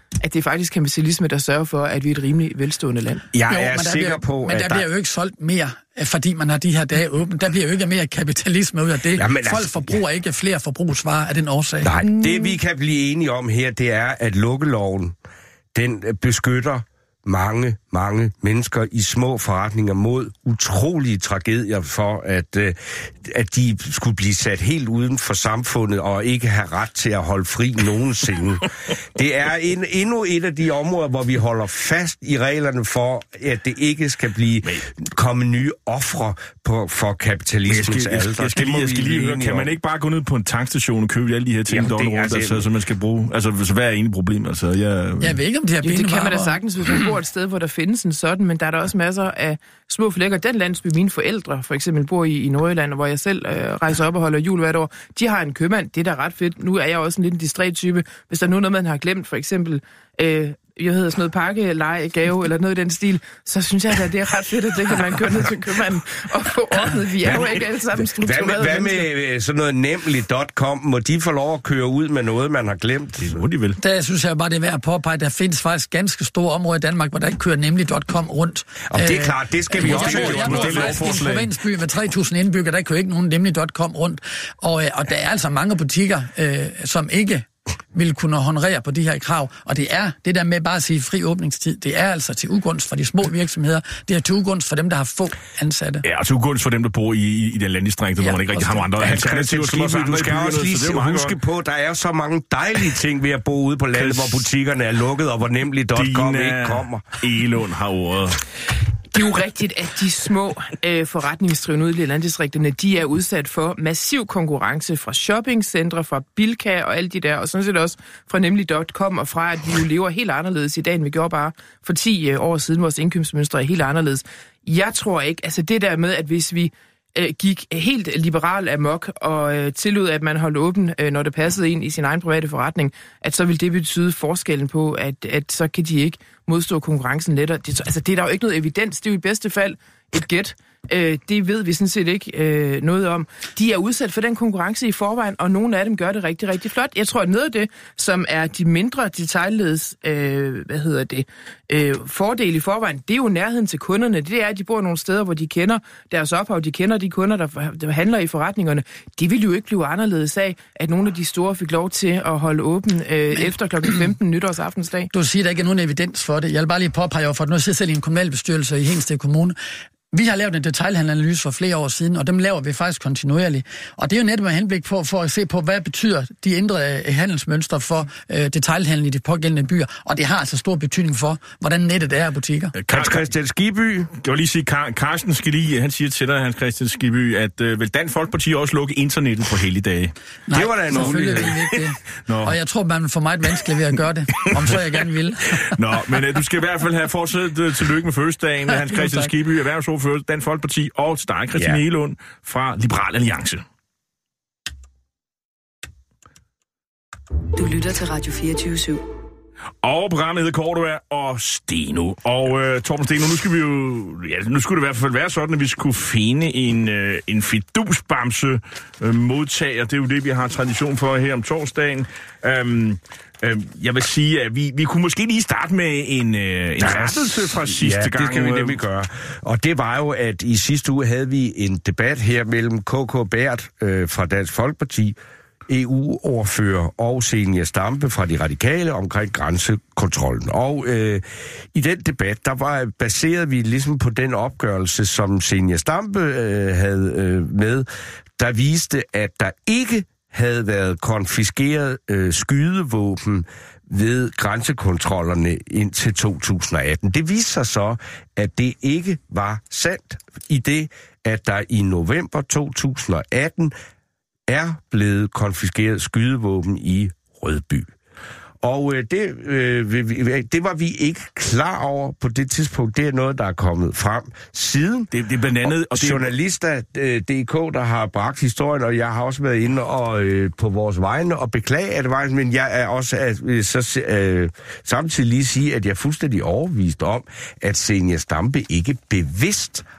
at det er faktisk kapitalisme, der sørger for, at vi er et rimelig velstående land. Jeg Jo, er men der sikker bliver, på, men at der bliver jo ikke solgt mere, fordi man har de her dage åbent. Der bliver jo ikke mere kapitalisme ud af det. Jamen, Folk altså, forbruger ikke flere forbrugsvarer af den årsag. Nej, det vi kan blive enige om her, det er, at lukkeloven, den beskytter mange, mange mennesker i små forretninger mod utrolige tragedier for, at, øh, at de skulle blive sat helt uden for samfundet og ikke have ret til at holde fri nogensinde. Det er en, endnu et af de områder, hvor vi holder fast i reglerne for, at det ikke skal blive komme nye ofre på, for kapitalismens alder. Jeg skal lige, jeg skal lige høre, kan man ikke bare gå ned på en tankstation og købe alle de her ting, der rundt, altså, altså, så man skal bruge? Altså, hvad er egentlig problemet? Altså, jeg... Jeg ved ikke, om de her Jo, det kan man da sagtens, hvis man bor et sted, hvor der findes en sådan, men der er der også masser af små flækker. Den landsby, mine forældre for eksempel bor i i Nordjylland, hvor jeg selv øh, rejser op og holder jul hvert år, de har en købmand. Det er da ret fedt. Nu er jeg også en lidt en distræt type. Hvis der er noget, man har glemt, for eksempel... Øh, jeg hedder sådan noget pakkeleje, gave eller noget i den stil, så synes jeg, at det er ret fedt, at det kan man køre ned til købmanden og få ordnet. Vi er jo ikke alle sammen strukturerede. Hvad med, hvad med sådan noget nemlig punktum com? Må de få lov at køre ud med noget, man har glemt? Det må de vel. Der synes jeg bare, det er værd at påpege, der findes faktisk ganske store områder i Danmark, hvor der ikke kører nemlig punktum com rundt. Og det er klart, det skal vi jeg også bor, have jeg gjort. bor Det er faktisk i en lovforslag. provinsby med tre tusind indbyggere, der kører ikke nogen nemlig punktum com rundt. Og, øh, og der er altså mange butikker, øh, som ikke vil kunne honorere på de her krav. Og det er det der med bare at sige fri åbningstid, det er altså til ugunst for de små virksomheder, det er til ugunst for dem, der har få ansatte. Ja, og til ugunst for dem, der bor i, i, i den landdistrikt, hvor Ja, man ikke rigtig har nogen andre Hans alternativer. Christian som også Skibby, du andre i skal byerne, også lige så det er jo meget huske godt. på, der er så mange dejlige ting ved at bo ude på landet, hvor butikkerne er lukket, og hvor nemlig punktum com ikke kommer. Elund har ordet. Det er jo rigtigt, at de små øh, forretningsdrivende ude i landdistrikterne, de er udsat for massiv konkurrence fra shoppingcentre, fra Bilka og alle de der, og sådan set også fra nemlig punktum com, og fra at vi jo lever helt anderledes i dag, end vi gjorde bare for ti øh, år siden. Vores indkøbsmønstre er helt anderledes. Jeg tror ikke, altså det der med, at hvis vi øh, gik helt liberal amok og øh, tillod, at man holdt åben, øh, når det passede ind i sin egen private forretning, at så vil det betyde forskellen på, at, at så kan de ikke modstå konkurrencen lettere. Det, altså, det er der jo ikke noget evidens. Det er jo i bedste fald et gæt. Øh, det ved vi sådan set ikke øh, noget om. De er udsat for den konkurrence i forvejen, og nogle af dem gør det rigtig, rigtig flot. Jeg tror, at noget af det, som er de mindre detailledes, øh, hvad hedder det, øh, fordel i forvejen, det er jo nærheden til kunderne. Det er, at de bor nogle steder, hvor de kender deres ophav, de kender de kunder, der, der handler i forretningerne. Det vil jo ikke blive anderledes af, at nogle af de store fik lov til at holde åben øh, efter klokken femten nytårsaftensdag. Du siger, der ikke er nogen evidens for det. Jeg vil bare lige påpege, for nu sidder jeg selv i en kommunalbestyrelse i Hedensted Kommune. Vi har lavet en detailhandelsanalyse for flere år siden, og dem laver vi faktisk kontinuerligt. Og det er jo netop med henblik på, for at se på, hvad betyder de ændrede handelsmønstre for øh, detailhandel i de pågældende byer. Og det har altså stor betydning for, hvordan nettet er af butikker. Hans Christian Skibby. Jeg vil lige sige, Kar- Carsten skal lige, han siger til dig, Hans Christian Skibby, at øh, vil Dansk Folkeparti også lukke internettet på helligdage? Nej, Det var da en selvfølgelig mulighed. vil vi ikke det. Nå. Og jeg tror, man får meget vanskeligt ved at gøre det, om så jeg gerne vil. Nå, men øh, du skal i hvert fald have fortsat øh, tillykke med fødselsdagen, Hans Jo, Christian tak. Skibby, erhvervsordfører Dansk Folkeparti, og til dig, Christian Ja. Egelund fra Liberal Alliance. Du lytter til Radio fireogtyve syv. Og programmet hedder Cordua og Steno. Og øh, Torben Steno, nu skal vi jo, ja, nu skulle det i hvert fald være sådan, at vi skulle finde en, øh, en fidusbamse øh, modtager. Det er jo det, vi har tradition for her om torsdagen. Øhm, øh, jeg vil sige, at vi, vi kunne måske lige starte med en, øh, en rettelse fra sidste ja, gang. det skal vi nemlig gøre. Og det var jo, at i sidste uge havde vi en debat her mellem K K Bært øh, fra Dansk Folkeparti, E U-ordfører og Zenia Stampe fra De Radikale omkring grænsekontrollen. Og øh, i den debat, der var baseret vi ligesom på den opgørelse, som Zenia Stampe øh, havde øh, med, der viste, at der ikke havde været konfiskeret øh, skydevåben ved grænsekontrollerne indtil to tusind og atten. Det viste sig så, at det ikke var sandt, i det, at der i november to tusind og atten er blevet konfiskeret skydevåben i Rødby. Og øh, det, øh, det var vi ikke klar over på det tidspunkt. Det er noget, der er kommet frem siden. Det, det er blandt andet... Og, Og det, journalister punktum d k, der har bragt historien, og jeg har også været inde og, øh, på vores vegne og beklage, at det var, men jeg er også at, øh, så, øh, samtidig lige sige, at jeg er fuldstændig overbevist om, at Zenia Stampe ikke bevidst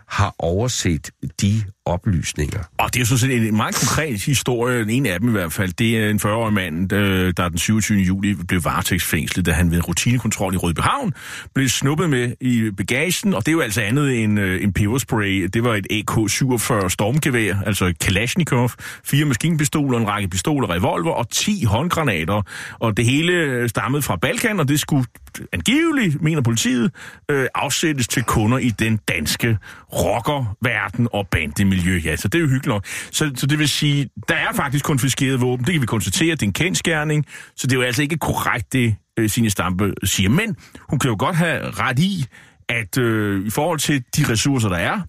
har overset de oplysninger. Og det er jo sådan en meget konkret historie, en af dem i hvert fald. Det er en fyrre-årig mand, der den syvogtyvende juli blev varetægtsfængslet, da han ved rutinekontrol i Rødbyhavn blev snuppet med i bagagen, og det er jo altså andet end en peberspray. Det var et A K syvogfyrre stormgevær, altså Kalashnikov, fire maskinpistoler, en række pistoler, revolver og ti håndgranater. Og det hele stammede fra Balkan, og det skulle angiveligt, mener politiet, øh, afsættes til kunder i den danske rockerverden og bandemiljø. Ja, så det er jo hyggeligt nok. Så, så det vil sige, der er faktisk konfiskeret våben. Det kan vi konstatere, det er en kendsgerning. Så det er jo altså ikke korrekt, det øh, Zenia Stampe siger. Men hun kan jo godt have ret i, at øh, i forhold til de ressourcer, der er,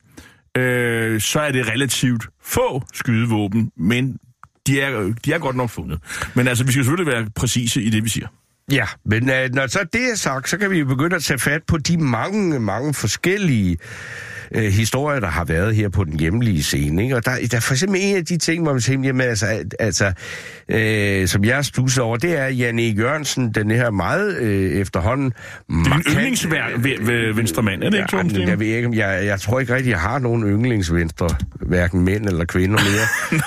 øh, så er det relativt få skydevåben, men de er, de er godt nok fundet. Men altså, vi skal selvfølgelig være præcise i det, vi siger. Ja, men øh, når så det er sagt, så kan vi jo begynde at tage fat på de mange, mange forskellige øh, historier, der har været her på den hjemlige scene. Ikke? Og der, der er for eksempel en af de ting, hvor man siger, jamen, altså, altså øh, som jeg stusser over, det er Jan E. Jørgensen, den her meget øh, efterhånden... Det er en yndlingsvenstremand, er det ikke, Torben Steno? Jeg ved ikke, jeg, jeg tror ikke rigtig, jeg har nogen yndlingsvenstre, hverken mænd eller kvinder mere.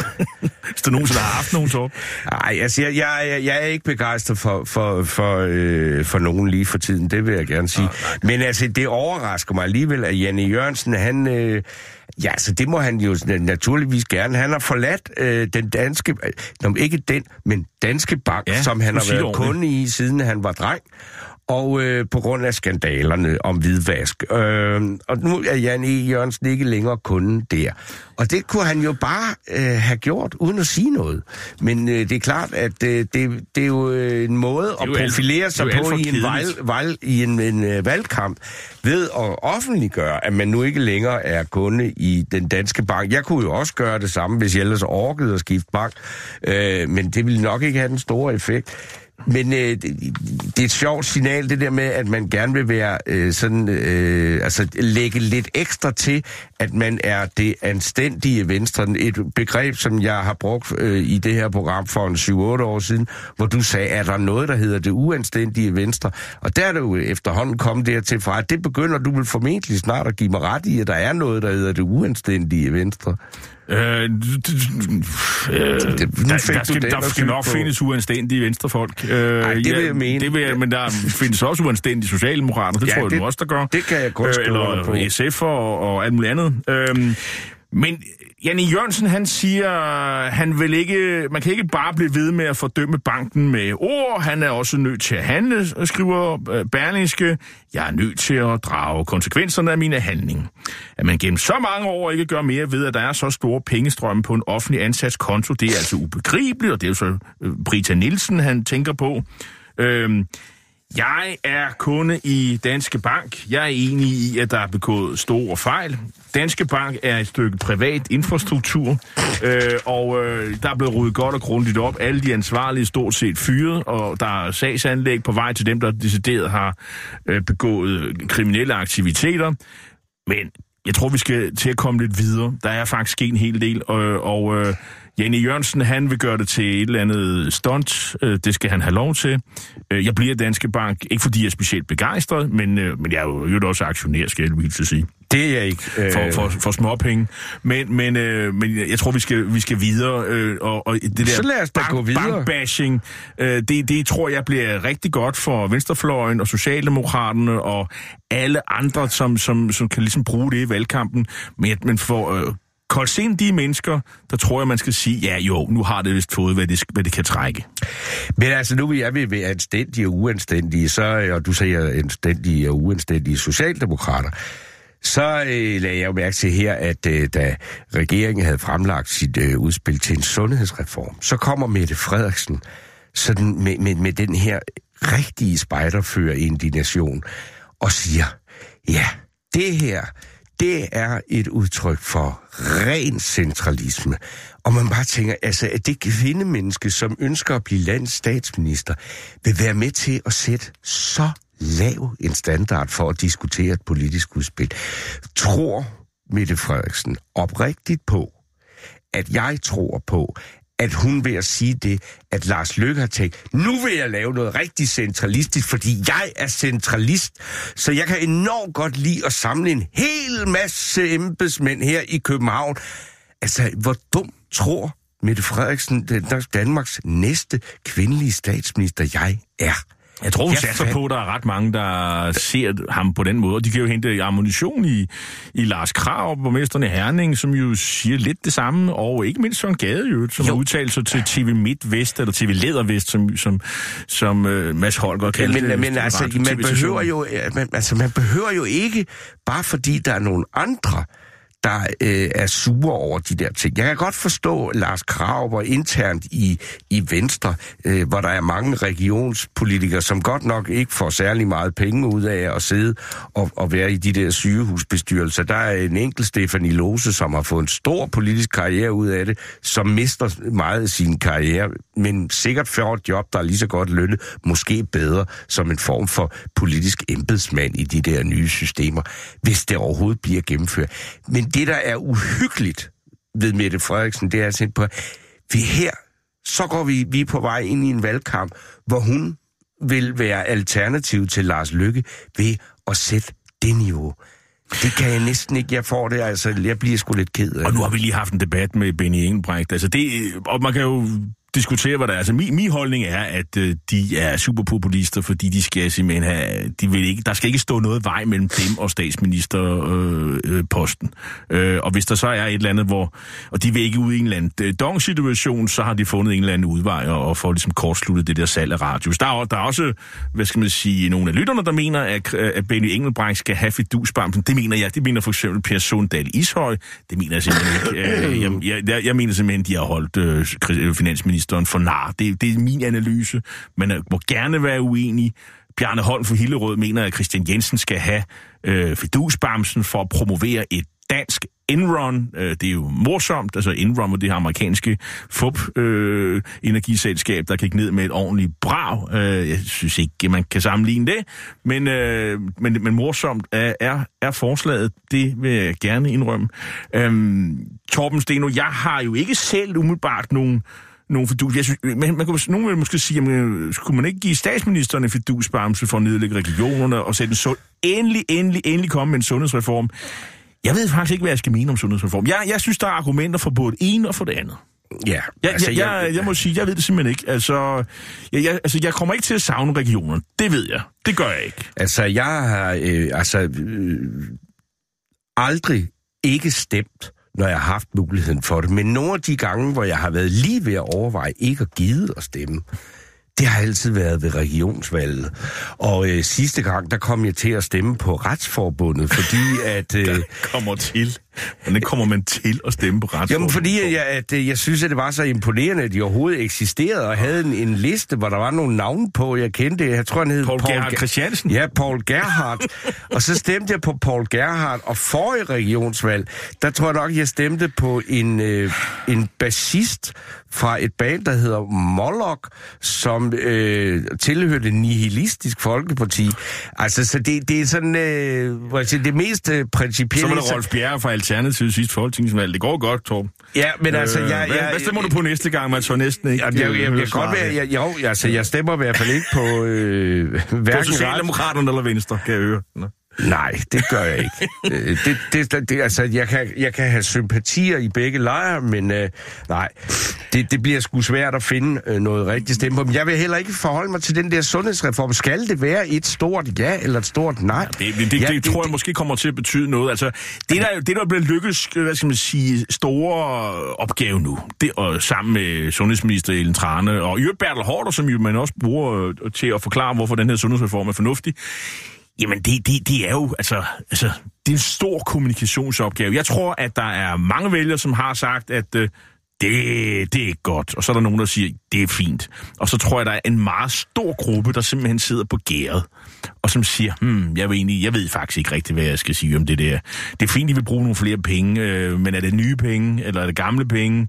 Hvis du nogensinde har haft nogen, Torben? Nej, altså, jeg, jeg, jeg er ikke begejstret for, for, for, øh, for nogen lige for tiden, det vil jeg gerne sige. Oh, men altså, det overrasker mig alligevel, at Jan E. Jørgensen, han... Øh, ja, så det må han jo naturligvis gerne. Han har forladt øh, den danske... Øh, ikke den, men Danske Bank, ja, som han har været kunde i, siden han var dreng. Og øh, på grund af skandalerne om hvidvask. Øh, og nu er Jan E. Jørgensen ikke længere kunden der. Og det kunne han jo bare øh, have gjort, uden at sige noget. Men øh, det er klart, at øh, det, det er jo øh, en måde at profilere alt, sig på i en, valg, valg, i en, en øh, valgkamp, ved at offentliggøre, at man nu ikke længere er kunde i den Danske Bank. Jeg kunne jo også gøre det samme, hvis jeg ellers orkede at skifte bank. Øh, men det ville nok ikke have den store effekt. Men øh, det, det er et sjovt signal, det der med, at man gerne vil være øh, sådan, øh, altså lægge lidt ekstra til, at man er det anstændige venstre. Et begreb, som jeg har brugt øh, i det her program for en syv otte år siden, hvor du sagde, at der er noget, der hedder det uanstændige venstre. Og der er det jo efterhånden kommet dertil fra, at det begynder du vil formentlig snart at give mig ret i, at der er noget, der hedder det uanstændige venstre. Øh, øh, der, der skal, der skal nok findes uanstændige venstrefolk. Øh, Ej, det vil jeg mene. Det vil jeg, men der findes også uanstændige socialdemokrater, det ja, tror jeg det, nu også, der gør. Det kan jeg godt skrive øh, Eller på. S F og, og alt muligt andet. Øh, men Jan E. Jørgensen, han siger, han vil ikke, man kan ikke bare blive ved med at fordømme banken med ord. Han er også nødt til at handle, skriver Berlingske. Jeg er nødt til at drage konsekvenserne af mine handlinger. At man gennem så mange år ikke gør mere ved, at der er så store pengestrømme på en offentlig ansats konto, det er altså ubegribeligt, og det er jo så Brita Nielsen, han tænker på. Øhm, Jeg er kunde i Danske Bank. Jeg er enig i, at der er begået store fejl. Danske Bank er et stykke privat infrastruktur, øh, og øh, der er blevet ryddet godt og grundigt op. Alle de ansvarlige stort set fyret, og der er sagsanlæg på vej til dem, der decideret har øh, begået kriminelle aktiviteter. Men jeg tror, vi skal til at komme lidt videre. Der er faktisk en hel del, og... og øh, Jan E. Jørgensen, han vil gøre det til et eller andet stunt. Det skal han have lov til. Jeg bliver Danske Bank, ikke fordi jeg er specielt begejstret, men, men jeg er jo også aktionær, skal jeg lige sige. Det er jeg ikke. Øh... For, for, for småpenge. Men, men, øh, men jeg tror, vi skal, vi skal videre. Øh, og, og det der Så lad os da bank, gå videre. Bankbashing, øh, det, det tror jeg bliver rigtig godt for venstrefløjen og Socialdemokraterne og alle andre, som, som, som kan ligesom bruge det i valgkampen. Men, men for... Øh, Kolsen de mennesker, der tror jeg, man skal sige, ja jo, nu har det vist fået, hvad det, hvad det kan trække. Men altså, nu vil jeg være anstændige og uanstændige, så, og du siger anstændige og uanstændige socialdemokrater, så øh, lagde jeg jo mærke til her, at øh, da regeringen havde fremlagt sit øh, udspil til en sundhedsreform, så kommer Mette Frederiksen sådan med, med, med den her rigtige spejderfører-indignation og siger, ja, det her... det er et udtryk for ren centralisme. Og man bare tænker, altså, at det kvindemenneske, som ønsker at blive landets statsminister, vil være med til at sætte så lav en standard for at diskutere et politisk udspil. Tror Mette Frederiksen oprigtigt på, at jeg tror på, at hun ved at sige det, at Lars Løkke har tænkt, nu vil jeg lave noget rigtig centralistisk, fordi jeg er centralist, så jeg kan enormt godt lide at samle en hel masse embedsmænd her i København. Altså, hvor dum tror Mette Frederiksen, Danmarks næste kvindelige statsminister, jeg er? Jeg tror, hun satser på, at der er ret mange, der ser ham på den måde. Og de kan jo hente ammunition i, i Lars Krarup, borgmesteren i Herning, som jo siger lidt det samme. Og ikke mindst Søren Gade, jo, som har udtalt sig til T V Midt-Vest, eller T V Lædervest, som, som, som uh, Mads Holger kaldte men, det. Men altså, man behøver, jo, man, altså, man behøver jo ikke, bare fordi der er nogle andre, der øh, er sure over de der ting. Jeg kan godt forstå Lars Krarup internt i, i Venstre, øh, hvor der er mange regionspolitikere, som godt nok ikke får særlig meget penge ud af at sidde og, og være i de der sygehusbestyrelser. Der er en enkelt Stefanie Lose, som har fået en stor politisk karriere ud af det, som mister meget af sin karriere, men sikkert får et job, der er lige så godt lønnet, måske bedre, som en form for politisk embedsmand i de der nye systemer, hvis det overhovedet bliver gennemført. Men det, der er uhyggeligt ved Mette Frederiksen, det er at på, vi her, så går vi, vi er på vej ind i en valgkamp, hvor hun vil være alternativ til Lars Løkke ved at sætte det niveau. Det kan jeg næsten ikke. Jeg får det, altså, jeg bliver sgu lidt ked af. Og nu har vi lige haft en debat med Benny Engelbrecht. Altså det, og man kan jo diskutere, hvad der er. Altså min, min holdning er, at øh, de er superpopulister, fordi de skal simpelthen have, de vil ikke, der skal ikke stå noget vej mellem dem og statsministerposten. Øh, øh, og hvis der så er et eller andet, hvor, og de vil ikke ud i en eller anden øh, dong-situation, så har de fundet en eller anden udvej og, og får ligesom kortsluttet det der salg af radius. Der er, der er også, hvad skal man sige, nogle af lytterne, der mener, at, at Benny Engelbrecht skal have fidusbamsen. Det mener jeg. Det mener for eksempel Per Sundal Ishøj. Det mener jeg simpelthen ikke. Øh, jeg, jeg, jeg mener simpelthen, de har holdt øh, finansminister for nar. Det, det er min analyse. Man må gerne være uenig. Bjarne Holm fra Hillerød mener, at Christian Jensen skal have øh, fidusbamsen for at promovere et dansk Enron. Øh, det er jo morsomt. Altså Enron og det her amerikanske fup-energiselskab, øh, der gik ned med et ordentligt brag. Øh, jeg synes ikke, man kan sammenligne det. Men, øh, men, men morsomt er, er, er forslaget. Det vil jeg gerne indrømme. Øh, Torben Steno, jeg har jo ikke selv umiddelbart nogen Nogle fidus. Jeg synes, man, man kunne, nogen vil måske sige, jamen, skulle man ikke give statsministeren en fidusbamse for at nedlægge regionerne og sætte en så endelig, endelig, endelig komme med en sundhedsreform? Jeg ved faktisk ikke, hvad jeg skal mene om sundhedsreform. Jeg, jeg synes, der er argumenter for både det ene og for det andet. Ja, jeg, altså, jeg, jeg, jeg, jeg må sige, jeg ved det simpelthen ikke. Altså jeg, jeg, altså, jeg kommer ikke til at savne regionerne. Det ved jeg. Det gør jeg ikke. Altså, jeg har øh, altså øh, aldrig ikke stemt, når jeg har haft muligheden for det. Men nogle af de gange, hvor jeg har været lige ved at overveje ikke at gide at stemme, det har altid været ved regionsvalget. Og øh, sidste gang, der kom jeg til at stemme på Retsforbundet, fordi at... Øh, der kommer til... Hvordan kommer man til at stemme på Retsforbundet? Jamen, fordi jeg, at, jeg synes, at det var så imponerende, at de overhovedet eksisterede, og havde en, en liste, hvor der var nogle navne på, jeg kendte. Jeg tror, han hed Paul, Paul Gerhard Christiansen. Ja, Paul Gerhardt. Og så stemte jeg på Paul Gerhardt, og forrige regionsvalg, der tror jeg nok, jeg stemte på en, øh, en bassist fra et band, der hedder Moloch, som øh, tilhørte Nihilistisk Folkeparti. Altså, så det, det er sådan, øh, altså, det mest øh, principielle... Så var der Rolf Bjerre fra Alternativet sidste folketingsvalg. Det går godt, Torben. Ja, men altså... Jeg, jeg, hvad, hvad stemmer du på næste gang, man så næsten ikke... Jeg, jeg, jeg, jeg, jeg, godt være, jeg, jo, altså, jeg stemmer i hvert fald ikke på... Øh, på Socialdemokraterne eller Venstre, kan jeg høre. Nå. Nej, det gør jeg ikke. det, det, det, altså, jeg kan, jeg kan have sympatier i begge lejre, men øh, nej, det, det bliver sgu svært at finde øh, noget rigtigt stemme på. Men jeg vil heller ikke forholde mig til den der sundhedsreform. Skal det være et stort ja eller et stort nej? Ja, det det, det, ja, det, det tror jeg måske kommer til at betyde noget. Altså, det der, det der bliver lykkes, hvad skal man sige, store opgave nu, det og sammen med sundhedsminister Ellen Trane og Jørgen Bertel Haarder, som jo man også bruger øh, til at forklare, hvorfor den her sundhedsreform er fornuftig. Jamen, det, det, det er jo, altså, altså, det er en stor kommunikationsopgave. Jeg tror, at der er mange vælgere, som har sagt, at øh, det, det er godt. Og så er der nogen, der siger, det er fint. Og så tror jeg, der er en meget stor gruppe, der simpelthen sidder på gæret, og som siger, hmm, jeg ved, egentlig, jeg ved faktisk ikke rigtigt, hvad jeg skal sige om det der. Det er fint, de vil bruge nogle flere penge, øh, men er det nye penge, eller er det gamle penge?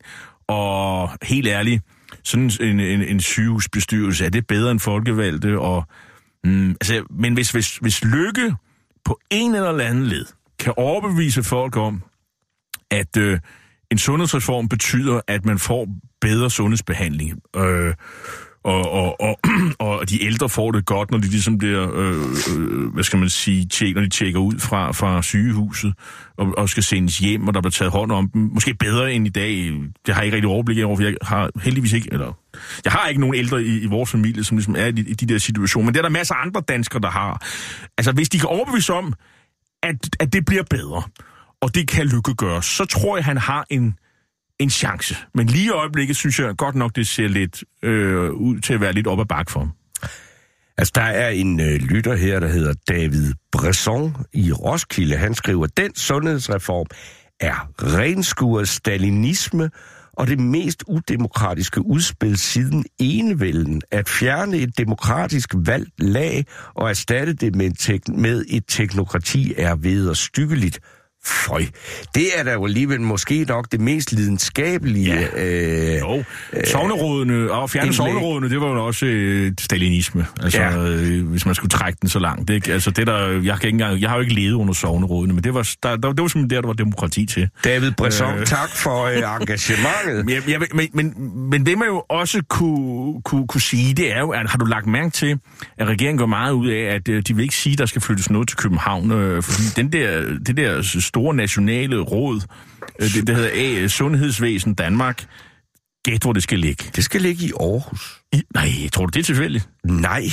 Og helt ærligt, sådan en, en, en sygehusbestyrelse, er det bedre end folkevalgte, og Mm, altså, men hvis, hvis, hvis Løkke på en eller anden led kan overbevise folk om, at øh, en sundhedsreform betyder, at man får bedre sundhedsbehandling. Øh, og, og, og, og de ældre får det godt, når de ligesom bliver, øh, øh, hvad skal man sige, tjek, når de tjekker ud fra, fra sygehuset og, og skal sendes hjem, og der bliver taget hånd om dem. Måske bedre end i dag. Det har jeg ikke rigtig overblik over, for jeg har heldigvis ikke, eller jeg har ikke nogen ældre i, i vores familie, som ligesom er i de, i de der situationer, men det er der masser af andre danskere, der har. Altså, hvis de kan overbevise om, at, at det bliver bedre, og det kan Lykke gøre, så tror jeg, han har en en chance. Men lige i øjeblikket synes jeg godt nok, det ser lidt øh, ud til at være lidt op ad bakke for ham. Altså, der er en øh, lytter her, der hedder David Bresson i Roskilde. Han skriver, at den sundhedsreform er renskuret stalinisme og det mest udemokratiske udspil siden enevælden. At fjerne et demokratisk valgt lag og erstatte det med, tek- med et teknokrati er vederstyggeligt. Føj. Det er da jo alligevel måske nok det mest lidenskabelige. Ja. Øh, jo. Sognerådene, og fjerne sognerådene, det var jo også øh, stalinisme. Altså, ja. øh, hvis man skulle trække den så langt. Det, altså, det der, jeg, kan ikke engang, jeg har jo ikke levet under sognerådene, men det var, der, der, det var simpelthen der, der var demokrati til. David Bresson, øh, tak for øh, engagementet. Jeg, jeg, men, men, men det man jo også kunne, kunne, kunne sige, det er jo, at har du lagt mærke til, at regeringen går meget ud af, at øh, de vil ikke sige, at der skal flyttes noget til København, øh, fordi den der, det der store nationale råd, det, det hedder A, Sundhedsvæsen Danmark. Gæt, hvor det skal ligge. Det skal ligge i Aarhus. I, nej, tror du, det er tilfældigt? Nej.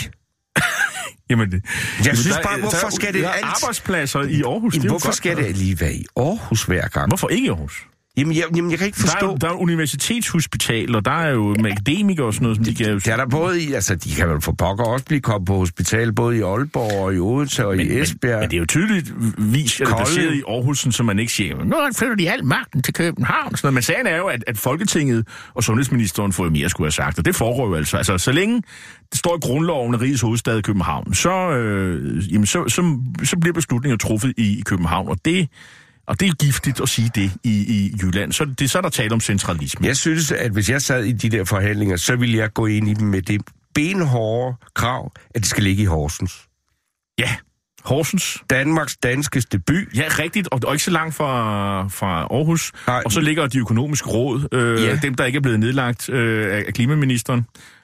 Jamen, det, jeg jamen, synes der, bare, hvorfor der, skal det der alt... arbejdspladser i Aarhus. Jamen, det hvorfor godt, skal det lige være i Aarhus hver gang? Hvorfor ikke i Aarhus? Jamen jeg, jamen, jeg kan ikke forstå... Der er, der er universitetshospital, og der er jo med akademikere og sådan noget, som de, de kan... Der er der både i... Altså, de kan vel for pokker også blive kommet på hospital, både i Aalborg og i Odense og men, i Esbjerg. Men, men det er jo tydeligvis, at det er baseret i Aarhus, så man ikke siger, nu flytter de al magten til København. Sådan noget. Men sagen er jo, at, at Folketinget og sundhedsministeren får jo mere skulle have sagt, og det foregår jo altså. Altså, så længe det står i grundloven af rigets hovedstad i København, så, øh, jamen, så, så, så bliver beslutninger truffet i, i København, og det... Og det er giftigt at sige det i, i Jylland. Så, det, så er der tale om centralisme. Jeg synes, at hvis jeg sad i de der forhandlinger, så ville jeg gå ind i dem med det benhårde krav, at det skal ligge i Horsens. Ja, Horsens. Danmarks danskeste by. Ja, rigtigt. Og, og ikke så langt fra, fra Aarhus. Nej. Og så ligger de økonomiske råd. Øh, ja. Dem, der ikke er blevet nedlagt øh, af klimaministeren.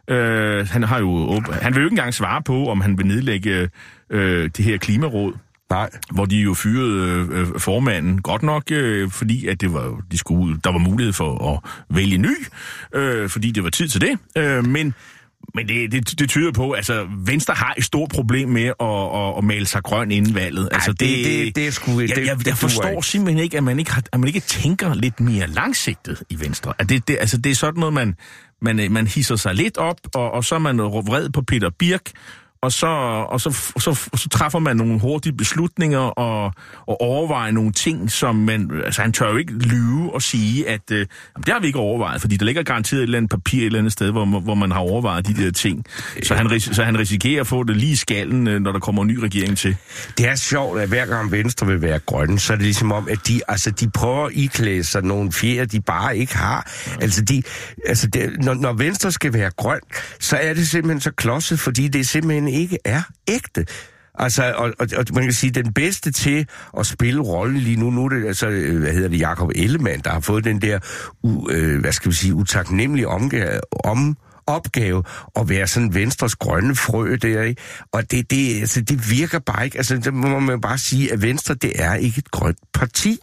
Øh, han, har jo, han vil jo ikke engang svare på, om han vil nedlægge øh, det her klimaråd. Nej. Hvor de jo fyrede øh, formanden godt nok, øh, fordi at det var, de skulle, der var mulighed for at vælge ny, øh, fordi det var tid til det. Øh, men men det, det, det tyder på, altså Venstre har et stort problem med at, at, at male sig grøn inden valget. Altså, Ej, det, det, det, det er sgu... Jeg, jeg, jeg, jeg forstår ikke. simpelthen ikke, at man ikke, har, at man ikke tænker lidt mere langsigtet i Venstre. At det, det, altså, det er sådan noget, man, man, man hisser sig lidt op, og, og så er man vred på Peter Birk, Og så, og, så, og, så, og så træffer man nogle hurtige beslutninger og, og overvejer nogle ting, som man... Altså, han tør jo ikke lyve og sige, at øh, det har vi ikke overvejet, fordi der ligger garanteret et eller andet papir et eller andet sted, hvor, hvor man har overvejet de der ting. Så han, så han risikerer at få det lige i skallen, når der kommer en ny regering til. Det er sjovt, at hver gang Venstre vil være grønne, så er det ligesom om, at de, altså, de prøver at iklæde sig nogle fjer, de bare ikke har. Ja. Altså, de, altså det, når, når Venstre skal være grøn, så er det simpelthen så klodset, fordi det simpelthen ikke er ægte. Altså, og, og, og man kan sige, den bedste til at spille rolle lige nu, nu er det, altså, hvad hedder det, Jakob Ellemann, der har fået den der, u, øh, hvad skal vi sige, utaknemmelige omgave, om opgave at være sådan Venstres grønne frø der, ikke? Og det, det, altså, det virker bare ikke, altså, det må man bare sige, at Venstre, det er ikke et grønt parti.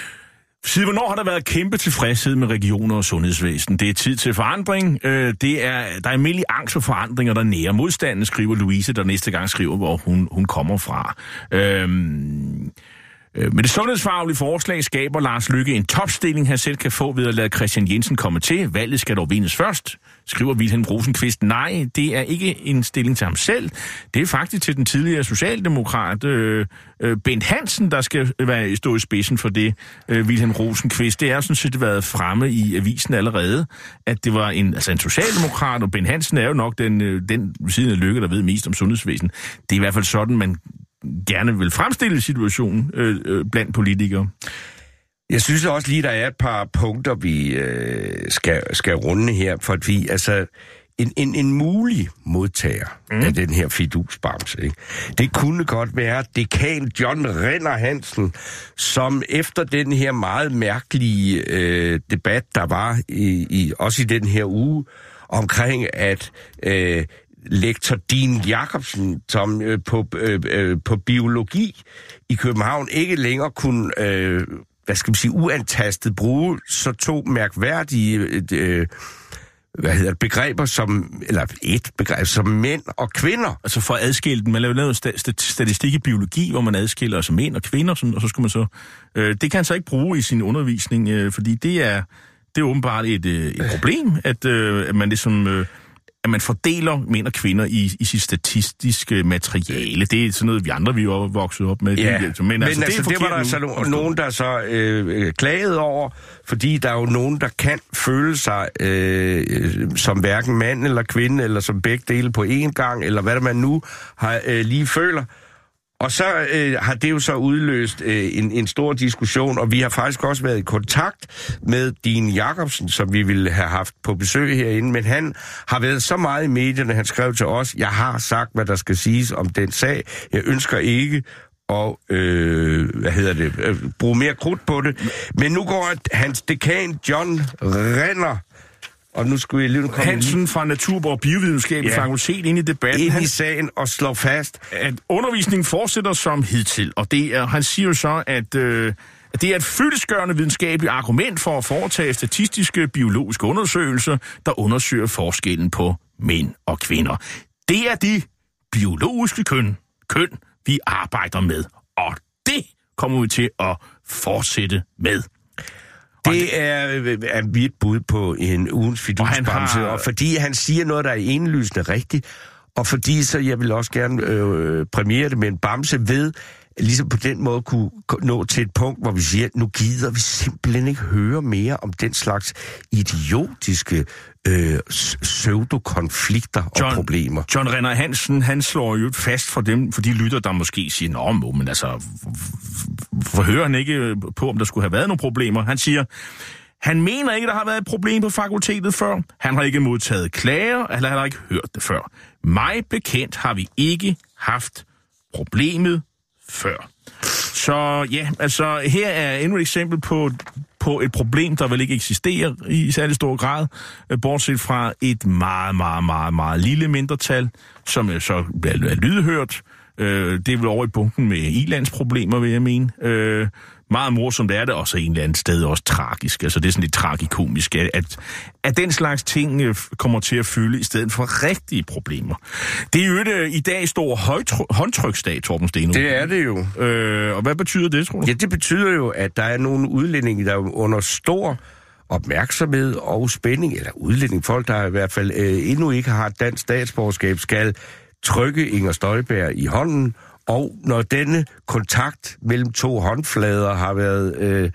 Siden hvornår har der været kæmpe tilfredshed med regioner og sundhedsvæsen? Det er tid til forandring. Det er, der er almindelig angst for forandringer, der nærer modstanden, skriver Louise, der næste gang skriver, hvor hun, hun kommer fra. Øhm Men det sundhedsfaglige forslag skaber Lars Løkke en topstilling, han selv kan få ved at lade Christian Jensen komme til. Valget skal dog vindes først, skriver Wilhelm Rosenqvist. Nej, det er ikke en stilling til ham selv. Det er faktisk til den tidligere socialdemokrat øh, øh, Bent Hansen, der skal være, stå i spidsen for det, øh, Wilhelm Rosenqvist. Det er sådan set været fremme i avisen allerede, at det var en, altså en socialdemokrat, og Bent Hansen er jo nok den, den siden af Løkke, der ved mest om sundhedsvæsen. Det er i hvert fald sådan, man gerne vil fremstille situationen øh, øh, blandt politikere. Jeg synes også lige, der er et par punkter, vi øh, skal, skal runde her, fordi altså, en, en, en mulig modtager mm. af den her fidusbamse, ikke? Det kunne godt være dekan John Renner Hansen, som efter den her meget mærkelige øh, debat, der var i, i, også i den her uge, omkring at øh, lektor Din Jacobsen, som øh, på, øh, øh, på biologi i København ikke længere kunne, øh, hvad skal man sige, uantastet bruge så to mærkværdige øh, hvad hedder det, begreber som, eller et begreb som mænd og kvinder. Altså for at adskille dem, man lavede lavet statistik i biologi, hvor man adskiller altså mænd og kvinder, sådan, og så skulle man så, øh, det kan han så ikke bruge i sin undervisning, øh, fordi det er, det er åbenbart et, øh, et problem, at, øh, at man ligesom, øh, at man fordeler mænd og kvinder i, i sit statistiske materiale. Det er sådan noget, vi andre vi er vokset op med. Ja, men, men altså, altså, det, det var der så no- nogen, der så øh, klagede over, fordi der er jo nogen, der kan føle sig øh, som hverken mand eller kvinde, eller som begge dele på én gang, eller hvad man nu har øh, lige føler. Og så øh, har det jo så udløst øh, en, en stor diskussion, og vi har faktisk også været i kontakt med Din Jacobsen, som vi ville have haft på besøg herinde, men han har været så meget i medierne, han skrev til os, jeg har sagt, hvad der skal siges om den sag, jeg ønsker ikke og øh, hvad hedder det, øh, bruge mere krudt på det, men nu går hans dekan John Renner, og nu skulle jeg lige komme Hansen lige fra Naturborg og Biovidenskabelig ja. Fakultet ind i debatten. Ind han, i sagen og slår fast, at undervisningen fortsætter som hidtil. Og det er, han siger jo så, at, øh, at det er et fyldestgørende videnskabeligt argument for at foretage statistiske biologiske undersøgelser, der undersøger forskellen på mænd og kvinder. Det er de biologiske køn, køn, vi arbejder med. Og det kommer vi til at fortsætte med. Det er, er mit bud på en ugens fidusbamse, og, har... og fordi han siger noget, der er indlysende rigtigt, og fordi så jeg vil også gerne øh, premiere det med en bamse ved, ligesom på den måde kunne nå til et punkt, hvor vi siger, nu gider vi simpelthen ikke høre mere om den slags idiotiske øh, pseudokonflikter og John, problemer. John Renner Hansen, han slår jo fast for dem, for de lytter, der måske siger, nå, men altså, forhører han ikke på, om der skulle have været nogle problemer. Han siger, han mener ikke, der har været et problem på fakultetet før. Han har ikke modtaget klager, eller han har ikke hørt det før. Mig bekendt har vi ikke haft problemet før. Så ja, altså her er endnu et eksempel på, på et problem, der vel ikke eksisterer i særlig stor grad, bortset fra et meget, meget, meget, meget lille mindretal, som så bliver lydhørt. Det er vel over i bunken med i-landsproblemer, vil jeg mene. Meget morsomt er det også en eller anden sted også tragisk. Altså det er sådan lidt tragikomisk, at, at den slags ting kommer til at fylde i stedet for rigtige problemer. Det er jo et, i dag stor højtry- håndtryksdag, Torben Steno. Det er det jo. Øh, og hvad betyder det, tror du? Ja, det betyder jo, at der er nogle udlændinge, der er under stor opmærksomhed og spænding, eller udlænding, folk, der i hvert fald øh, endnu ikke har et dansk statsborgerskab, skal trykke Inger Støjberg i hånden. Og når denne kontakt mellem to håndflader har været øh,